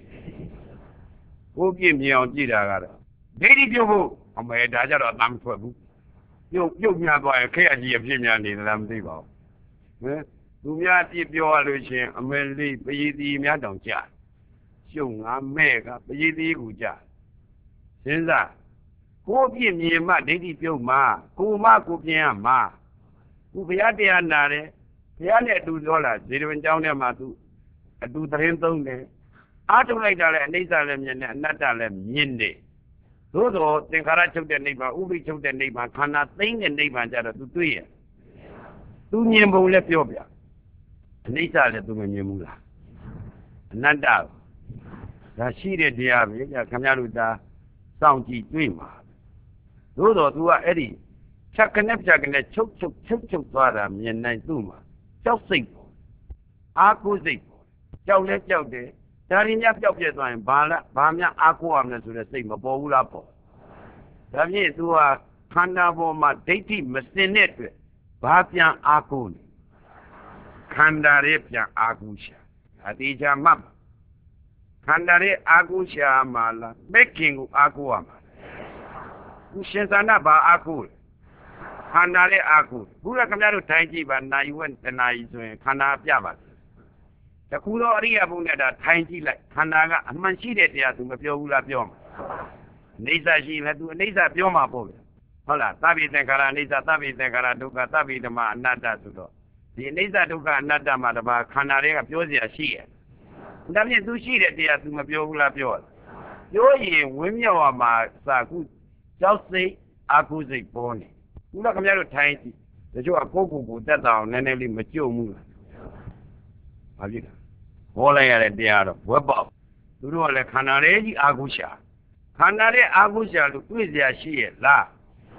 ကိုယ့်ပြစ်မြင်အောင်ကြည့်တာကတော့ဒိဋ္ဌိပြုတ်ဖို့အမေဒါကြတော့အတမ်းမထွက်ဘူးပြုတ်များသွားရင်ခက်အကြီးအဖြစ်များနေလားမသိပါဘူးဟမ်သူများအပြစ်ပြောရလို့ရှင်အမေလေးပရိသီများတောင်ကြရှုံငါမဲ့ကပရိသီကိုကြစဉ်းစားကိုယ်ပြည့်မြင်မှဒိဋ္ဌိပြုတ်မှကိုပြင်ရမှာသူဘုရားတရားနာတယ်ဘုရားနဲ့အတူပြောလာဇေတဝန်ကျောင်းထဲမှာသူအတူသတင်းသုံးတယ်အားထုတ်လိုက်တာလည်းအနိစ္စလည်းမြင်တယ်အနတ္တလည်းမြင်တယ်သို့တော်သင်္ခါရချုပ်တဲ့နိဗ္ဗာန်ဥပိချုပ်တဲ့နိဗ္ဗာန်ခန္ဓာသိမ့်တဲ့နိဗ္ဗာန်ကြတော့သူတွေ့ရသူမြင်ပုံလည်းပြောပြအနိစ္စလည်းသူမမြင်ဘူးလားအနတ္တဒါရှိတဲ့တရားပဲခင်ဗျားတို့ဒါစောင့်ကြည့်တွေ့မှာသို့တော်သူကအဲ့ဒီဖြတ်ကနေချုပ်သွားတာမြင်နိုင်သူ့မှာကြောက်စိတ်ပေါ်အာကိုစိတ်ပေါ်ကြောက်လဲကြောက်တယ်ဒါရင်းများပျောက်ပြဲသွားရင်ဘာများအာကိုရမလဲဆိုတဲ့စိတ်မပေါ်ဘူးလားပေါ့ဒါဖြင့်သူကခန္ဓာပေါ်မှာဒိဋ္ဌိမစင်တဲ့အတွက်ဘာပြန်အာကိုလဲခန္ဓာရဲ့ပြန်အာကိုရှာအတိအကျမှတ်ခန္ဓာရဲ့အာကိုရှာမှာလားမက်ခင်ကိုအာကိုရမှာသူရှင်သာနာဘာအာကိုလဲခန္ဓာရဲ့အာကိုဘုရားခင်ဗျားတို့ထိုင်ကြည့်ပါနာယီဝက်တနာယီဆိုရင်ခန္ဓာပြပါတခုတော့အရိယာဘုံနဲ့ဒါထိုင်ကြည့်လိုက်ခန္ဓာကအမှန်ရှိတဲ့တရားသူမပြောဘူးလားပြောမှာအိဋ္ဌရှိလဲသူအိဋ္ဌပြောမှာပေါ့ဗျဟုတ်လားသဗ္ဗေသင်္ခါရအိဋ္ဌသဗ္ဗေသင်္ခါရဒုက္ခသဗ္ဗေဓမ္မအနတ္တဆိုတော့ဒီအိဋ္ဌဒုက္ခအနတ္တမှာတပါခန္ဓာတွေကပြောเสียရှိရဲ့ဒါဖြင့်သူရှိတဲ့တရားသူမပြောဘူးလားပြောရင်ဝင်းမြောက်ရမှာစာခုကြောက်စိတ်အာကုစိတ်ပေါ်နေခုနခင်ဗျားတို့ထိုင်ကြည့်တချို့ကကိုယ့်ကိုယ်တက်တာအောင်နည်းနည်းလေးမကြုံဘူးလားဘာဖြစ်လဲဟောလိုက်ရတဲ့တရားတော့ဝက်ပေါက်သူတို့ကလည်းခန္ဓာလေးကြီးအာကုရှာခန္ဓာလေးအာကုရှာလို့တွေ့เสียရှိရဲ့လား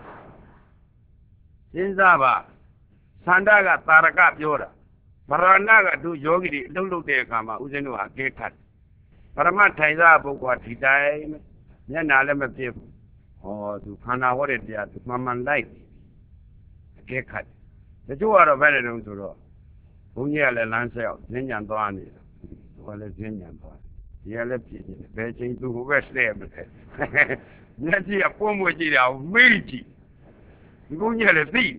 စဉ်းစားပါသန္တာကတာရကပြောတာဗရဏကတို့ယောဂီတွေအလုပ်လုပ်တဲ့အခါမှာဦးဇင်းတို့ကအကဲခတ်ပရမထိုင်စားပုဂ္ဂိုလ်ဒီတိုင်းမျက်နာလည်းမပြည့်ဘူးဟောသူခန္ဓာဟောတဲ့တရားသူမှန်လိုက်အကဲခတ်တချို့ကတော့ဘယ်လိုလဲဆိုတော့ဘုန်းကြီးကလည်းလမ်းဆက်အောင်ဈဉ္ဉံသွားနေတယ်သူကလည်းဈဉ္ဉံသွားဒီကလည်းပြည့်နေတယ်ဘယ်ချိန်သူဟိုဘက်လှည့်မလဲမျက်ကြီးကပုံမွေကြည့်တာကိုမေးကြည့်ဒီဘုန်းကြီးကလည်းသိ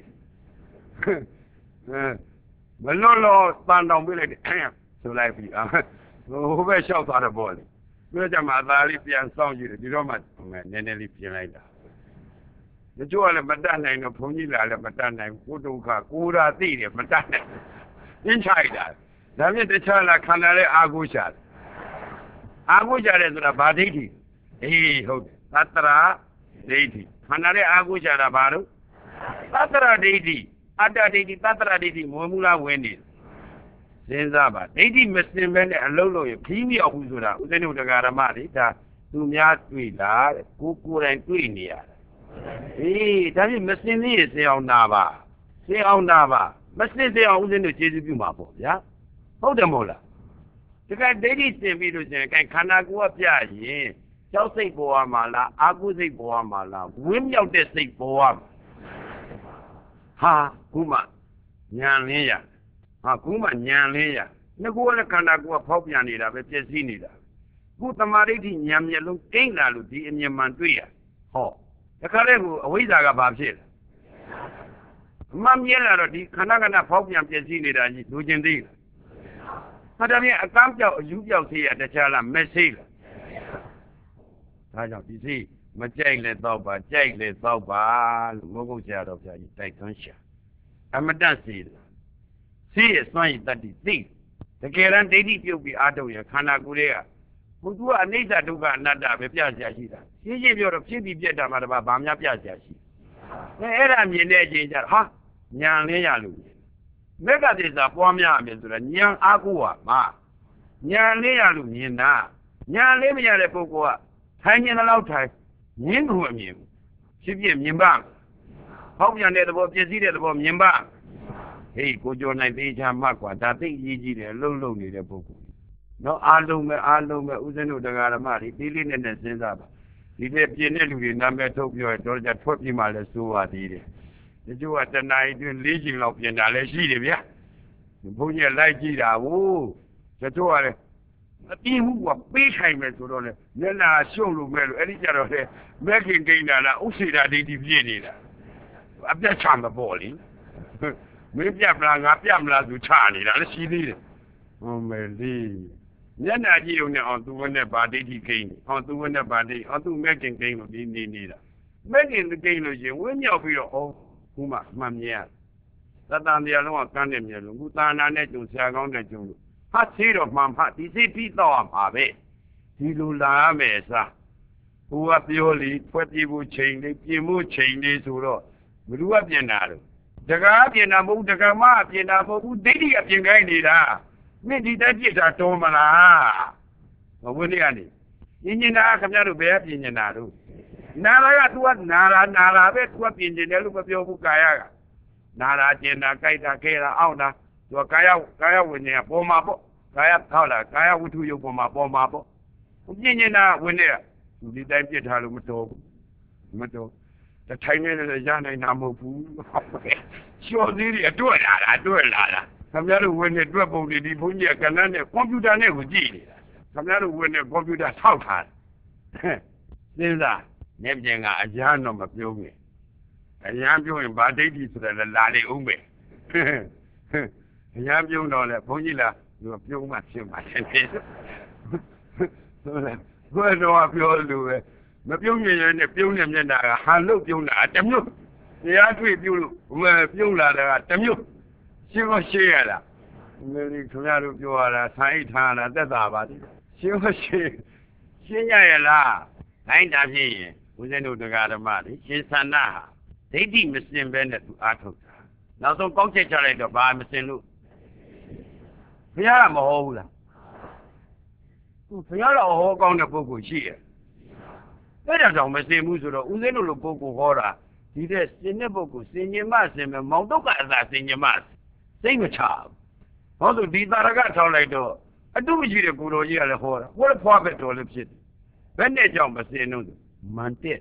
မလွတ်လို့တန်တောင်ပြလိုက်တယ်ဆိုလိုက်ပြီဟိုဘက်လျှောက်သွားတယ်ပေါ့လေပြောကြမှာအသားလေးပြန်စောင့်ကြည့်တယ်ဒီတော့မှနည်းနည်းလေးပြင်လိုက်တာတချို့ကလည်းမတတ်နိုင်တော့ဘုန်းကြီးလာလည်းမတတ်နိုင်ကိုဒုက္ခကိုရာသိတယ်မတတ်နိုင်အင်းချိုက်တာဒါမြင့်တခြားလားခန္ဓာရဲ့အာဟုရှာတယ်အာဟုရှာတယ်ဆိုတာဘာဒိဋ္ဌိအေးဟုတ်တယ်သတ္တရာဒိဋ္ဌိခန္ဓာရဲ့အာဟုရှာတာဘာလို့သတ္တရာဒိဋ္ဌိအတ္တဒိဋ္ဌိသတ္တရာဒိဋ္ဌိမဝင်ဘူးလားဝင်နေစဉ်းစားပါဒိဋ္ဌိမစင်ပဲနဲ့အလုံးလို့ရခီးမြောက်ဘူးဆိုတာဥစ္စနုတ္တဂရမတွေဒါသူများတွေ့လားတဲ့ကိုယ်တိုင်တွေ့နေရတယ်အေးဒါဖြင့်မစင်သေးရစေအောင်နာပါစေအောင်နာပါမစင်သေးအောင်ဥစ္စနုကျေးဇူးပြုမှာပေါ့ဗျာဟုတ်တယ်မဟုတ်လားဒီကဒိဋ္ဌိစင်ပြီးလို့ရှင်ခန္ဓာကိုယ်ကပြရင်ကြောက်စိတ်ပေါ်ရမှာလားအာကုစိတ်ပေါ်ရမှာလားဝင်းမြောက်တဲ့စိတ်ပေါ်ရမှာဟာခုမှညာလင်းရဟာခုမှညာလင်းရငါကလည်းခန္ဓာကိုယ်ကဖောက်ပြန်နေတာပဲပြည့်စည်နေတာခုတမာဒိဋ္ဌိညာမျက်လုံးကိန်းလာလို့ဒီအမြင်မှန်တွေ့ရဟောတခါတည်းကိုအဝိဇ္ဇာကဘာဖြစ်လဲမှန်မြင်လာတော့ဒီခန္ဓာကနာဖောက်ပြန်ပြည့်စည်နေတာကြီးလူချင်းသေးလားဒါပြင်အကမ်းပြောက်အယူပြောက်သေးရတခြားလားမက်ဆေးလားဒါကြောင့်ဒီစိမကြိုက်လေတော့ပါကြိုက်လေတော့ပါလို့မိုးကုတ်ဆရာတော်ဘုရားကြီးတိုက်တွန်းရှာအမတတ်စီစိရဲ့စွမ်းရည်တတ္တိသိတကယ်တမ်းဒိဋ္ဌိပြုတ်ပြီးအာထုတ်ရခန္ဓာကိုယ်ရဲ့ဘုသူကအနိစ္စဒုက္ခအနတ္တပဲပြစရာရှိတာရှင်းရှင်းပြောတော့ဖြစ်ပြီးပြတ်တာမှတပါးဘာများပြစရာရှိအဲ့ဒါမြင်တဲ့အချိန်ကျတော့ဟာညာလင်းရလို့မေဃသစ္စာပွားများအမြင်ဆိုတာညာအားကိုးပါမှာညာလင်းရလို့မြင်တာညာလင်းမရတဲ့ပုဂ္ဂိုလ်ကထိုင်ရင်တော့ထိုင်မြင်လို့အမြင်ဖြစ်ဖြစ်မြင်ပါဟောက်ပြန်တဲ့သဘောပြည့်စည်တဲ့သဘောမြင်ပါဟေးကိုကျော်နိုင်သေးချာမှတ်กว่าဒါသိအရေးကြီးတယ်လှုပ်လှုပ်နေတဲ့ပုဂ္ဂိုလ်နော်အားလုံးပဲဥစဉ်တို့တရားဓမ္မတွေပြီးလေးနဲ့စဉ်းစားပါဒီတဲ့ပြင်းတဲ့လူတွေနာမည်ထုတ်ပြောတော့ကြထွက်ပြီးမှလဲစိုးပါသေးတယ်ဒီကျိုးကတဏှာအတွင်း၄ချိန်လောက်ပြင်တာလည်းရှိတယ်ဗျာဘုန်းကြီးလိုက်ကြည့်တာဟုတ်ကျိုးကလည်းအပြင်းမှုကပေးထိုင်မယ်ဆိုတော့လေမျက်နှာရှုံလို့မဲ့လို့အဲ့ဒီကြတော့လေမက်ခင်ကိန်းတာလားဥစေတာဒိဋ္ဌိပြည့်နေတာအပြတ်ချမှာပေါ့လေမင်းပြတ်မလားငါပြတ်မလားသူချနေတာလည်းရှိသေးတယ်ဟောမယ်လေးမျက်နှာကြည့်ုံနဲ့အောင်သူဝနဲ့ဗာဒိဋ္ဌိကိန်းအောင်သူဝနဲ့ဗာဒိဋ္ဌိအောင်သူမက်ခင်ကိန်းလို့ဒီနေတာမက်ခင်ကိန်းလို့ရှင်ဝင်းမြောက်ပြီးတော့အော်ခုမှမှန်မြင်ရသတ္တန်တရားလုံးကကန်းနေမြင်လို့ခုသာနာနဲ့ကျုံဆရာကောင်းနဲ့ကျုံလို့ဟာသေးတော့မှန်ဖတ်ဒီစိတ်ပြီးတော့မှာပဲဒီလိုလာရမယ်စားဘုရားပြောလီဖွဲ့ပြေဖို့ချိန်လေးပြင်ဖို့ချိန်လေးဆိုတော့ဘ누구ကပြင်တာလို့တကားပြင်တာမဟုတ်တကားမပြင်တာမဟုတ်ဘူးဒိဋ္ဌိကပြင်ခိုင်းနေတာမင်းဒီတက်ပြစ်တာတော်မလားမဝင်းနေကနေပြင်နေတာခင်ဗျားတို့ဘယ်ကပြင်နေတာတို့နာလာက तू ကနာလာပဲ तू ကပြင်နေတယ်လို့မပြောဘူးကာယကနာလာကျင်တာကြိုက်တာခဲတာအောင့်တာ तू ကကာယဝိညာဉ်ပေါ်မှာပေါ့ကာယဟုတ်လားကာယဝတ္ထုယုတ်ပေါ်မှာပေါ့ပြင်နေတာဝင်နေတာ သူဒီတိုင်းပြစ်ထားလို့မတော်ဘူးမတော်တထိုင်နေလည်းရနိုင်တာမဟုတ်ဘူးရှော့သေးတွေအတွဲလာတာခင်ဗျားတို့ဝင်နေတွက်ပုံတွေဒီဘုန်းကြီးကကဏ္ဍနဲ့ကွန်ပျူတာနဲ့ကိုကြည့်နေတာခင်ဗျားတို့ဝင်နေကွန်ပျူတာဆောက်ထားတယ်စဉ်းစားနေပြင်ကအရန်တော့မပြုံးဘူးအရန်ပြုံးရင်ဗာဒိဋ္ဌိဆိုတယ်လာလေဦးမယ်အရန်ပြုံးတော့လေဘုန်းကြီးလားသူပြုံးမှဖြစ်မှာတယ်ဆိုလဲဘယ်တော့ပြောလို့ပဲမပြုံးရင်နဲ့ပြုံးနေမျက်နှာကဟန်လို့ပြုံးတာတမျိုးတရားတွေ့ပြုလို့မပြုံးလာတာကတမျိုးရှင်းမရှိရလားဒီခင်ဗျားတို့ပြောရတာဆိုင်အိတ်ထားတာသက်သာပါသေးရှင်းမရှိရှင်းရရလားတိုင်းတာဖြစ်ရင်ဦးဇင်းတို့တရားဓမ္မတွေရှင်သန္တာဟာဒိဋ္ဌိမစင်ပဲနဲ့သူအားထုတ်တာနောက်ဆုံးကောက်ချက်ချလိုက်တော့ဘာမစင်လို့ဘုရားကမဟောဘူးလားဘုရားတော်ဟောကောင်းတဲ့ပုဂ္ဂိုလ်ရှိရဲ့အဲ့ဒါကြောင့်မစင်ဘူးဆိုတော့ဦးဇင်းတို့လိုပုဂ္ဂိုလ်ဟောတာဒီတဲ့စင်တဲ့ပုဂ္ဂိုလ်စင်ញင်မစင်မယ်မောင်တုတ်ကအသာစင်ញင်မစိတ်မချဘူးဟောဆိုဒီတာရကထောက်လိုက်တော့အတုမရှိတဲ့ကိုတော်ကြီးကလည်းဟောတာဟောတဲ့ဖွားပဲတော်လည်းဖြစ်တယ်ဘယ်နဲ့ကြောင့်မစင်လို့မန်တက်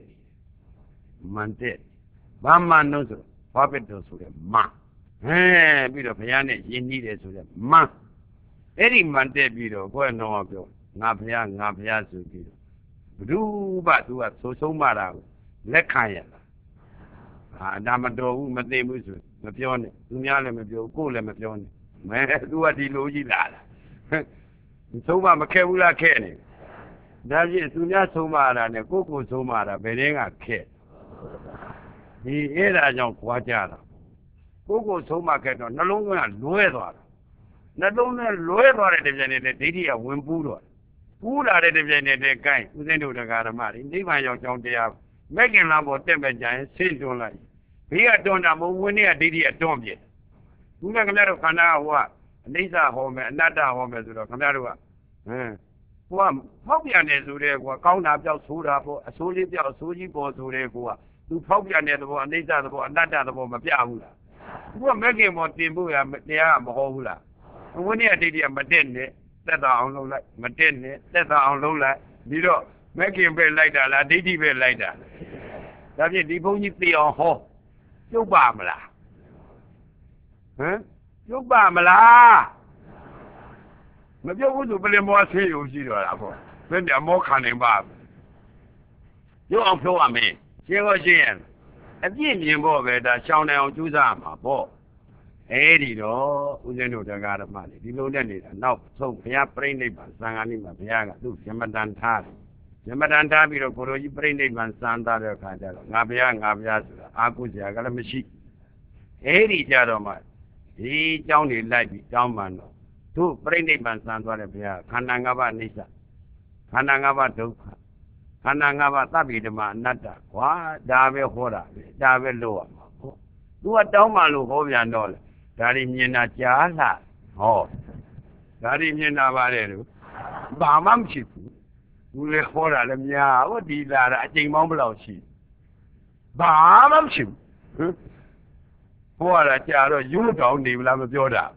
ဘာမှန်လို့ဆိုဖွားပဲတော်ဆိုတဲ့မန်ပြီးတော့ဘုရားနဲ့ယဉ်ကြီးတယ်ဆိုတဲ့မန်အဲ့ဒီမန်တက်ပြီးတော့ကိုယ်တော်ပြောငါဘုရားဆိုပြီးတော့ဘ누구မှသူကဆိုဆုံးမတာကိုလက်ခံရလားဒါမတော်ဘူးမသိဘူးဆိုမပြောနဲ့သူများလည်းမပြောကိုယ်လည်းမပြောနဲ့မဲသူကဒီလိုကြီးလာတာဆုံးမမခဲဘူးလားခဲနေဒါဖြင့်သူများဆုံးမတာနဲ့ကိုယ်ဆုံးမတာဘယ်တင်းကခဲဒီအဲ့ဒါကြောင့်ကြွားကြတာကိုယ်ဆုံးမခဲ့တော့နှလုံးသွင်းကလွဲသွားတာနှလုံးနဲ့လွဲသွားတဲ့တပြိုင်နက်တည်းဒိဋ္ဌိကဝင်ပူးတော့ပူးလာတဲ့တပြိုင်နက်တည်းကိုင်းဦးဇင်းတို့တရားဓမ္မတွေနိဗ္ဗာန်ရောက်ကြောင်းတရားမဲ့ခင်လာပေါ်တက်မဲ့ကြရင်ဆင်းတွန်းလိုက်ဘေးကတွန်းတာမဟုတ်ဝင်နေကဒိဋ္ဌိကတွန်းပြတယ်ဘူးကခင်ဗျားတို့ခန္ဓာကဟိုကအနိစ္စဟောမယ်အနတ္တဟောမယ်ဆိုတော့ခင်ဗျားတို့ကဟိုကဖောက်ပြန်တယ်ဆိုတဲ့ကွာကောင်းတာပြောက်ဆိုးတာပေါ့အဆိုးလေးပြောက်အဆိုးကြီးပေါ်ဆိုတဲ့ကွာသူဖောက်ပြန်တဲ့သဘောအနိစ္စသဘောအနတ္တသဘောမပြဘူးလားသူကမဲ့ခင်ပေါ်တင်ဖို့ရတရားကမဟောဘူးလားဝင်နေကဒိဋ္ဌိကမတက်နဲ့သက်သာအောင်လုပ်လိုက်မတက်နဲ့သက်သာအောင်လုပ်လိုက်ပြီးတော့မဲ့ခင်ပဲလိုက်တာလားဒိဋ္ဌိပဲလိုက်တာဒါဖြင့်ဒီဘုန်းကြီးသိအောင်ဟောပြုတ်ပါမလားပြုတ်ပါမလားမပြုတ်ဘူးဆိုပလင်မောဆေးရုံရှိတော့တာပေါ့ဘယ်နဲ့မောခံနေပါပြုတ်အောင်ဖြုတ်ရမယ်ရှင်းရောရှင်းရအပြည့်မြင်ဖို့ပဲဒါရှောင်းနိုင်အောင်ကြိုးစားမှာပေါ့အဲဒီတော့ဦးဇင်းတို့တရားဓမ္မတွေဒီလိုနဲ့နေတာနောက်ဆုံးဘုရားပြိဋိဘံသံဃာနိမှာဘုရားကသူ့ဇမတန်ထားတယ်ဇမတန်ထားပြီးတော့ကိုလိုကြီးပြိဋိဘံစံသားတဲ့အခါကျတော့ငါဘုရားဆိုတာအာကုစရာကလည်းမရှိအဲဒီကြတော့မှဒီเจ้าနေလိုက်ပြီးတောင်းမှန်တော့သူ့ပြိဋိဘံစံသွားတဲ့ဘုရားခန္ဓာ၅ပါးအိဋ္ဌခန္ဓာ၅ပါးဒုက္ခခန္ဓာ၅ပါးသဗ္ဗေဓမ္မအနတ္တကွာဒါပဲဟောတာပဲဒါပဲလို့ရမှာပေါ့သူကတောင်းမှန်လို့ဟောပြန်တော့လေဒါတွေမြင်တာကြားလာဟောဒါတွေမြင်တာပါတယ်လို့ဘာမှမရှိဘူးသူလည်းဟောတာလည်းများဟောဒီလာတာအချိန်ပေါင်းဘယ်လောက်ရှိဘာမှမရှိဘူးဟောတာကြာတော့ရိုးတောင်နေမလားမပြောတာ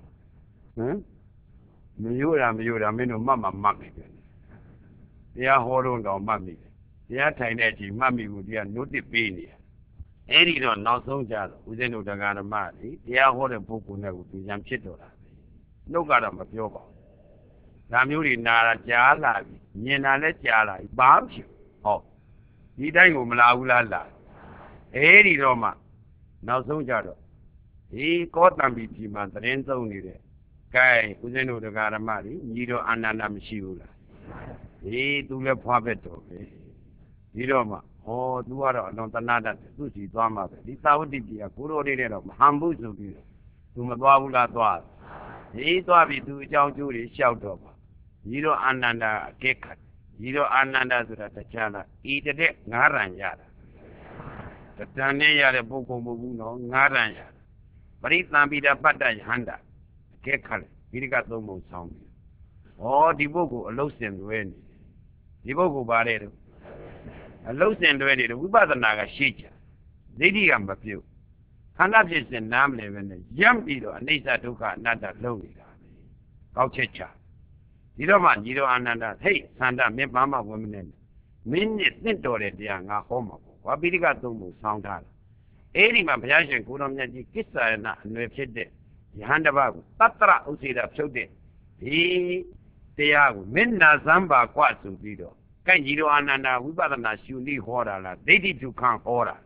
မရိုးတာမင်းတို့မှတ်နေတယ်တရားဟောတော့တောင်မှတ်မိတယ်တရားထိုင်တဲ့အချိန်မှတ်မိဘူးတရား notice ပေးနေတယ်အဲ့ဒီတော့နောက်ဆုံးကြတော့ဦးဇင်းတို့တရားဓမ္မတွေတရားဟောတဲ့ပုဂ္ဂိုလ်နဲ့ကိုသူရံဖြစ်တော့တာပဲနှုတ်ကတော့မပြောပါဘူးဒါမျိုးတွေနာတာကြားလာပြီမြင်တာလည်းကြားလာပြီဘာမှမရှိဘူးဟောဒီတိုင်းကိုမလာဘူးလားလာအဲ့ဒီတော့မှနောက်ဆုံးကြတော့ဒီကောတံပီပြည်မှာသတင်းသုံးနေတဲ့ကဲဦးဇင်းတို့တရားဓမ္မတွေညီတော်အာနန္ဒမရှိဘူးလားဒီသူလည်းဖွားပဲတော့ပဲဒီတော့မှသူကတော့အလွန်တနာတတ်သူ့စီသွားမှာပဲဒီသာဝတိပြည်ကကိုရိုလေးနဲ့တော့မဟန်ဘူးဆိုပြီးသူမသွားဘူးလားသွားဒီသွားပြီးသူအကြောင်းကျိုးတွေလျှောက်တော့ပါညီတော်အာနန္ဒအကဲခတ်ညီတော်အာနန္ဒဆိုတာတရားလားဤတဲ့ငါးရံရတာတဏ္ဍနဲ့ရတဲ့ပုဂ္ဂိုလ်မဟုတ်ဘူးနော်ငါးရံရပရိသံပိဒပတ္တယဟန္တာအကဲခတ်ဒီကသုံးပုံဆောင်ပြီးဒီပုဂ္ဂိုလ်အလုံးစင်တွဲနေဒီပုဂ္ဂိုလ်ပါတဲ့အလုံးစင်တွဲနေတယ်ဝိပဿနာကရှေ့ချဒိဋ္ဌိကမပြုတ်ခန္ဓာဖြစ်စဉ်နားမလဲပဲနဲ့ရမ်းပြီးတော့အနိစ္စဒုက္ခအနတ္တလုံးနေတာပဲကောက်ချက်ချဒီတော့မှညီတော်အာနန္ဒဟိတ်သန္တာမင်းဘာမှဝင်မနေနဲ့မင်းနဲ့သင့်တော်တဲ့တရားငါဟောမှာပေါ့ဝါပိဋကသုံးပုံဆောင်းထားတာအဲ့ဒီမှာဘုရားရှင်ကိုတော်မြတ်ကြီးကိစ္ဆာယနာအနွယ်ဖြစ်တဲ့ယဟန်တပကိုတတ္တရဥစေတာဖြုတ်တဲ့ဒီတရားကိုမင်းနာစမ်းပါကွဆိုပြီးတော့ကဲညီတော်အာနန္ဒဝိပဿနာရှုနည်းဟောတာလားဒိဋ္ဌိဒုက္ခဟောတာ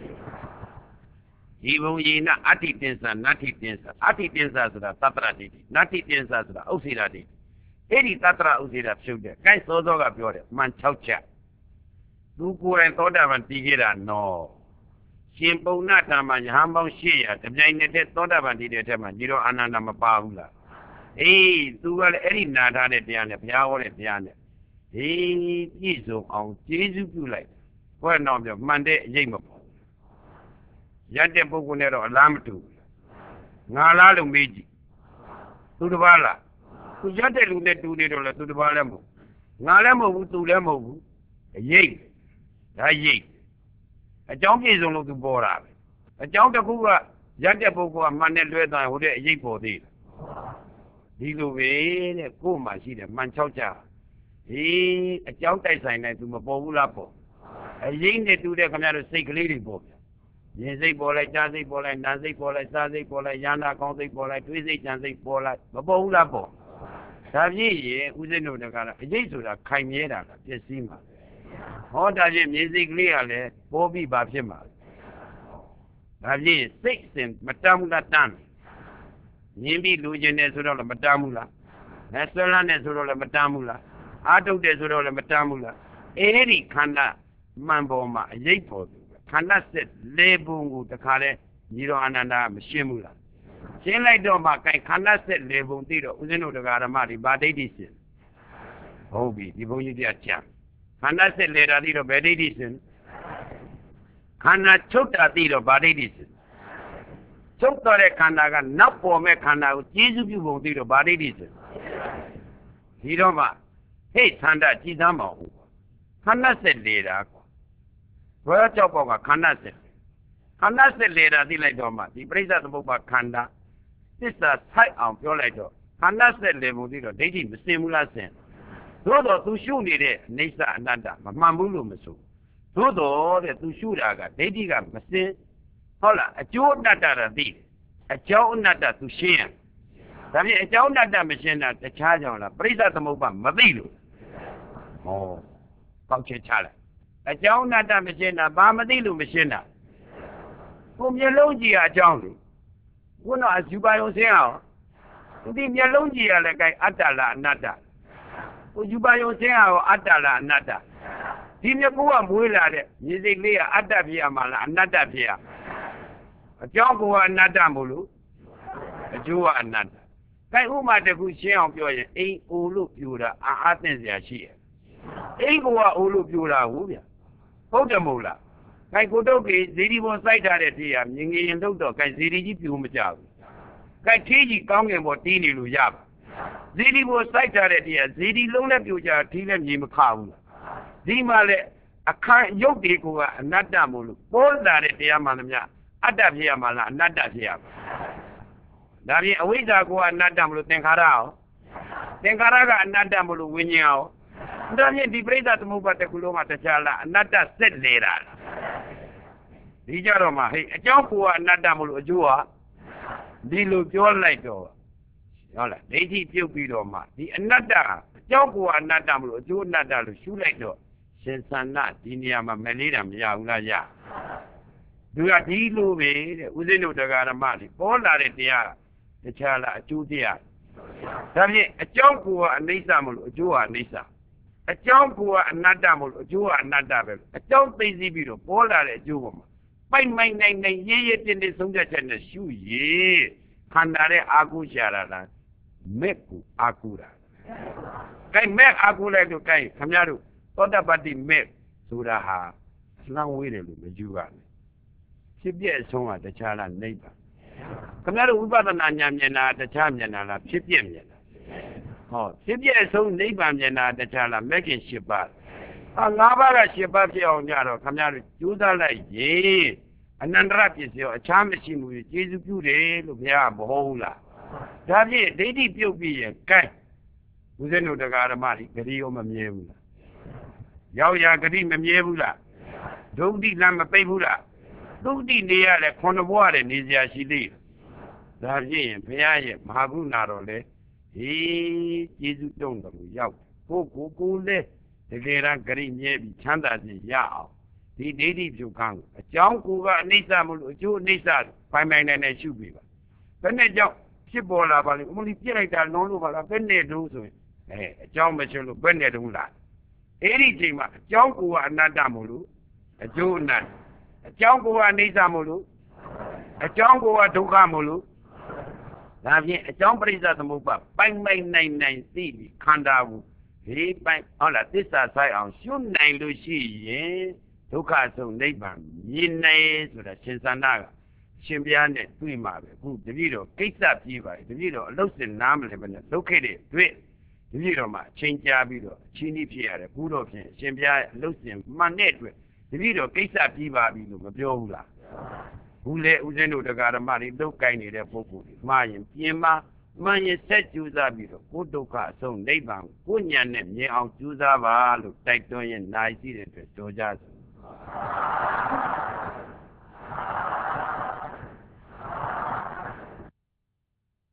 ဒီဘုံယေနအတ္တိတင်္စနတ္ထိတင်္စအတ္တိတင်္စဆိုတာတတ္တရဒိဋ္ဌိနတ္ထိတင်္စဆိုတာဥစေတာဒိဋ္ဌိအဲ့ဒီတတ္တရဥစေတာဖြုတ်တဲ့ကဲစောစောကပြောတယ်မှန်6ချက်သူကိုယ်တိုင်သောတာပန်တည်ခဲ့တာနော်ရှင်ပုံနာဓမ္မယဟန်ပေါင်း800တပြိုင်နက်တည်းသောတာပန်တည်တဲ့ထဲမှာညီတော်အာနန္ဒမပါဘူးလားအေးသူကလည်းအဲ့ဒီနာထားတဲ့တရားနဲ့ဘုရားဟောတဲ့တရားနဲ့ပြည့်စုံအောင်ကျေးဇူးပြုလိုက်ဘွဲ့နောက်ပြောမှန်တဲ့အရေးမပေါ်ရတဲ့ပုဂ္ဂိုလ်နဲ့တော့အလားမတူငါလားလို့မေးကြည့်သူတစ်ပါးလားသူရတဲ့လူနဲ့တူနေတော့လဲသူတစ်ပါးလည်းမဟုတ်ငါလည်းမဟုတ်ဘူးသူလည်းမဟုတ်ဘူးအရေးဒါရေးအကြောင်းပြည့်စုံလို့သူပေါ်တာပဲအကြောင်းတစ်ခုကရတဲ့ပုဂ္ဂိုလ်ကမှန်နဲ့လွဲသွားဟိုတဲ့အရေးပေါ်သေးတယ်ဒီလိုပဲတဲ့ကိုယ်မှရှိတယ်မှန်6ကြအကြောင်းတိုက်ဆိုင်နေသူမပေါ်ဘူးလားပေါ့အရင်နဲ့တူတဲ့ခင်ဗျားတို့စိတ်ကလေးတွေပေါ့ဗျမြင်စိတ်ပေါ်လိုက်ကြားစိတ်ပေါ်လိုက်နားစိတ်ပေါ်လိုက်စားစိတ်ပေါ်လိုက်ယာနာကောင်းစိတ်ပေါ်လိုက်တွေးစိတ်ကြံစိတ်ပေါ်လိုက်မပေါ်ဘူးလားပေါ့ဒါပြည့်ရင်ဦးဇင်းတို့ကလည်းအရေးဆိုတာခိုင်မြဲတာကပျက်စီးမှာဟောဒါချင်းမြင်စိတ်ကလေးကလည်းပေါ်ပြီးပါဖြစ်မှာဒါပြည့်စိတ်စင်မတမ်းဘူးလားတမ်းမြင်ပြီးလူကျင်တယ်ဆိုတော့လည်းမတမ်းဘူးလားနဲ့ဆွဲလန်းတယ်ဆိုတော့လည်းမတမ်းဘူးလားအားထုတ်တယ်ဆိုတော့လည်းမတမ်းဘူးလားအဲ့ဒီခန္ဓာမှန်ပေါ်မှာအရေးပေါ်သူခန္ဓာစစ်လေးပုံကိုတခါလဲညီတော်အာနန္ဒာမရှင်းဘူးလားရှင်းလိုက်တော့မှခန္ဓာစစ်လေးပုံသိတော့ဦးဇင်းတို့တရားဓမ္မတွေဗာဒိဋ္ဌိစစ်ဟုတ်ပြီဒီဘုန်းကြီးပြကြခန္ဓာစစ်လေးတာသိတော့ဗာဒိဋ္ဌိစစ်ခန္ဓာချုပ်တာသိတော့ဗာဒိဋ္ဌိစစ်ချုပ်တော်တဲ့ခန္ဓာကနောက်ပေါ်မဲ့ခန္ဓာကိုကျေစုပြုပုံသိတော့ဗာဒိဋ္ဌိစစ်ဒီတော့မှဟိတ်သန္တာကြည်သားမဟုတ်ခန္ဓာစစ်လေးတာဘယ်ကြောက်ပေါ့ကခန္ဓာစစ်လေးတာသိလိုက်တော့မှဒီပရိစ္ဆေသမုပ္ပါခန္ဓာသစ္စာဆိုင်အောင်ပြောလိုက်တော့ခန္ဓာစစ်လေးမှုသိတော့ဒိဋ္ဌိမစင်ဘူးလားစင်သို့တော့သူရှုနေတဲ့အိဋ္ဌအနတ္တမမှန်ဘူးလို့မဆိုသို့တော့တဲ့သူရှုတာကဒိဋ္ဌိကမစင်ဟုတ်လားအကျိုးအနတ္တတာသိအကြောင်းအနတ္တသူရှင်းရဒါဖြင့်အကြောင်းအနတ္တမရှင်းတာတခြားကြောင့်လားပရိစ္ဆေသမုပ္ပါမသိလို့ဟောကောက်ချက်ချလိုက်အကြောင်းအနတ္တမရှင်းတာဘာမသိလို့မရှင်းတာကိုမျက်လုံးကြည့်ရအကြောင်းလေခုနအယူပါယုံစင်းအောင်ဒီမျက်လုံးကြည့်ရလဲ gain အတ္တလားအနတ္တကိုယူပါယုံစင်းအောင်အတ္တလားအနတ္တဒီမျက်ကူကမွေးလာတဲ့မြေစိတ်လေးကအတ္တဖြစ်ရမှာလားအနတ္တဖြစ်ရအကြောင်းကအနတ္တမို့လို့အကျိုးကအနတ္တgain ဥမာတခုရှင်းအောင်ပြောရင်အိမ်အိုလို့ပြိုတာအာသင့်စရာရှိရဲ့အိမ်ကအိုလို့ပြိုတာဟုတ်ဗျဟုတ်တယ်မဟုတ်လားgain ကိုတုတ်ကြီးဇီဒီပေါ်စိုက်ထားတဲ့တရားမြင်ငရင်တော့gain ဇီဒီကြီးပြိုမကြဘူးgain ထီးကြီးကောင်းငင်ပေါ်တီးနေလို့ရပါဇီဒီပေါ်စိုက်ထားတဲ့တရားဇီဒီလုံးနဲ့ပြိုကြထီးလည်းမြင်မခဘူးလားဒီမှာလေအခါရုပ်ဒီကိုကအနတ္တမို့လို့ပေါ်လာတဲ့တရားမှလည်းများအတ္တဖြစ်ရမှာလားအနတ္တဖြစ်ရမှာဒါပြင်အဝိဇ္ဇာကိုကအနတ္တမို့လို့သင်္ခါရအောင်သင်္ခါရကအနတ္တမို့လို့ဝိညာဉ်အောင်ဒါပြင်ဒီပြိဿသမုပ္ပါတစ်ခုလုံးမှာတခြားလားအနတ္တစက်နေတာဒီကြတော့မှဟေးအကြောင်းကိုကအနတ္တမို့လို့အကျိုးဟာဒီလိုပြောလိုက်တော့ဟုတ်လားဒိဋ္ဌိပြုတ်ပြီးတော့မှဒီအနတ္တအကြောင်းကိုကအနတ္တမို့လို့အကျိုးအနတ္တလို့ရှုလိုက်တော့ရှင်သန္နဒီနေရာမှာမလေးတာမရဘူးလားရသူကဒီလိုပဲတဲ့ဥစဉ်တို့တရားဓမ္မတွေပေါ်လာတဲ့တရားတခြားလားအကျိုးတရားဒါဖြင့်အကြောင်းကိုကအနိစ္စမလို့အကျိုးကအနိစ္စအကြောင်းကိုကအနတ္တမလို့အကျိုးကအနတ္တပဲအကြောင်းသိသိပြီးတော့ပေါ်လာတဲ့အကျိုးပေါ်မှာပိုက်မိုင်နိုင်နိုင်ရေးရေးတင်းတင်းဆုံးဖြတ်ချက်နဲ့ရှုရည်ခန္ဓာရဲ့အာကုရှာတာလားမဲ့ကိုအာကုတာကဲမဲ့အာကုလိုက်တော့ကဲခင်ဗျားတို့သောတပတ္တိမဲ့ဆိုတာဟာလှမ်းဝေးတယ်လို့မယူပါနဲ့ဖြစ်ပြအဆုံးကတခြားလားနိဗ္ဗာန်ခင်ဗျားတို့ဝိပဿနာဉာဏ်မြင်တာတခြားမြင်တာလားဖြစ်ပြမြင်တာဟောဖြစ်ပြအဆုံးနိဗ္ဗာန်မြင်တာတခြားလားမဲ့ခင်၈ပါး၅ပါးက၈ပါးဖြစ်အောင်ကြတော့ခင်ဗျားတို့ကြိုးစားလိုက်ရင်အနန္တရပစ္စည်းရောအခြားမရှိမှုကျေစုပြုတယ်လို့ဘုရားမဟုတ်ဘူးလားဒါဖြင့်ဒိဋ္ဌိပြုတ်ပြီးရင်ကဲဦးဇင်းတို့တရားဓမ္မတွေဂတိရောမမြဲဘူးလားရောက်ရာဂတိမမြဲဘူးလားဒုတိလမ်းမပိတ်ဘူးလားဒုတိနေရလဲခုနှစ်ဘဝနဲ့နေစရာရှိသေးတယ်ဒါဖြင့်ဘုရားရဲ့မဟာကရုဏာတော်လဲဟေးကျေးဇူးတုံးတော်ကိုရောက်ကိုလဲတကယ်တမ်းဂရိမြဲပြီးချမ်းသာစေရအောင်ဒီဒိဋ္ဌိပြုတ်ခန်းကိုအကြောင်းကိုကအနိစ္စမလို့အကျိုးအနိစ္စပိုင်နိုင်ရှုပြီးပါဘယ်နဲ့ကြောင့်ဖြစ်ပေါ်လာပါလိမ့်အမလီပြစ်လိုက်တာလုံးလို့ပါလားဘယ်နဲ့တုံးဆိုရင်အကြောင်းမရှိလို့ဘယ်နဲ့တုံးလားအဲ့ဒီချိန်မှာအကြောင်းကိုကအနတ္တမလို့အကျိုးအနတ္တအကြောင်းကိုကအနိစ္စမလို့အကြောင်းကိုကဒုက္ခမလို့ဒါဖြင့်အကြောင်းပရိစ္ဆသမုပ္ပါပိုင်နိုင်သိပြီးခန္ဓာကိုဒီပိုင်ဟုတ်လားသစ္စာဆိုင်အောင်ရှုနိုင်လို့ရှိရင်ဒုက္ခဆုံးနိဗ္ဗာန်မြင်နိုင်ဆိုတာရှင်သန္တာကရှင်ဘုရားနဲ့တွေ့မှာပဲအခုတပည့်တော်ကိစ္စပြေးပါတယ်တပည့်တော်အလုတ်စင်နားမလဲပဲနဲ့ဒုက္ခတွေတွေ့တပည့်တော်မှာအချိန်ကြာပြီးတော့အချင်းကြီးဖြစ်ရတယ်ခုတော့ဖြင့်ရှင်ဘုရားရဲ့အလုတ်စင်မှန်တဲ့အတွက်တပည့်တော်ကိစ္စပြေးပါပြီလို့မပြောဘူးလားဘူးလေဦးဇင်းတို့တရားဓမ္မတွေတုတ်ကိုင်းနေတဲ့ပုဂ္ဂိုလ်တွေမှားရင်ပြင်ပါမှန်ရင်ဆက်ကြိုးစားပြီးတော့ကိုယ်ဒုက္ခအဆုံးနိဗ္ဗာန်ကိုဉာဏ်နဲ့မြင်အောင်ကြိုးစားပါလို့တိုက်တွန်းရင်နိုင်ရှိတဲ့အတွက်ကြောကြစို့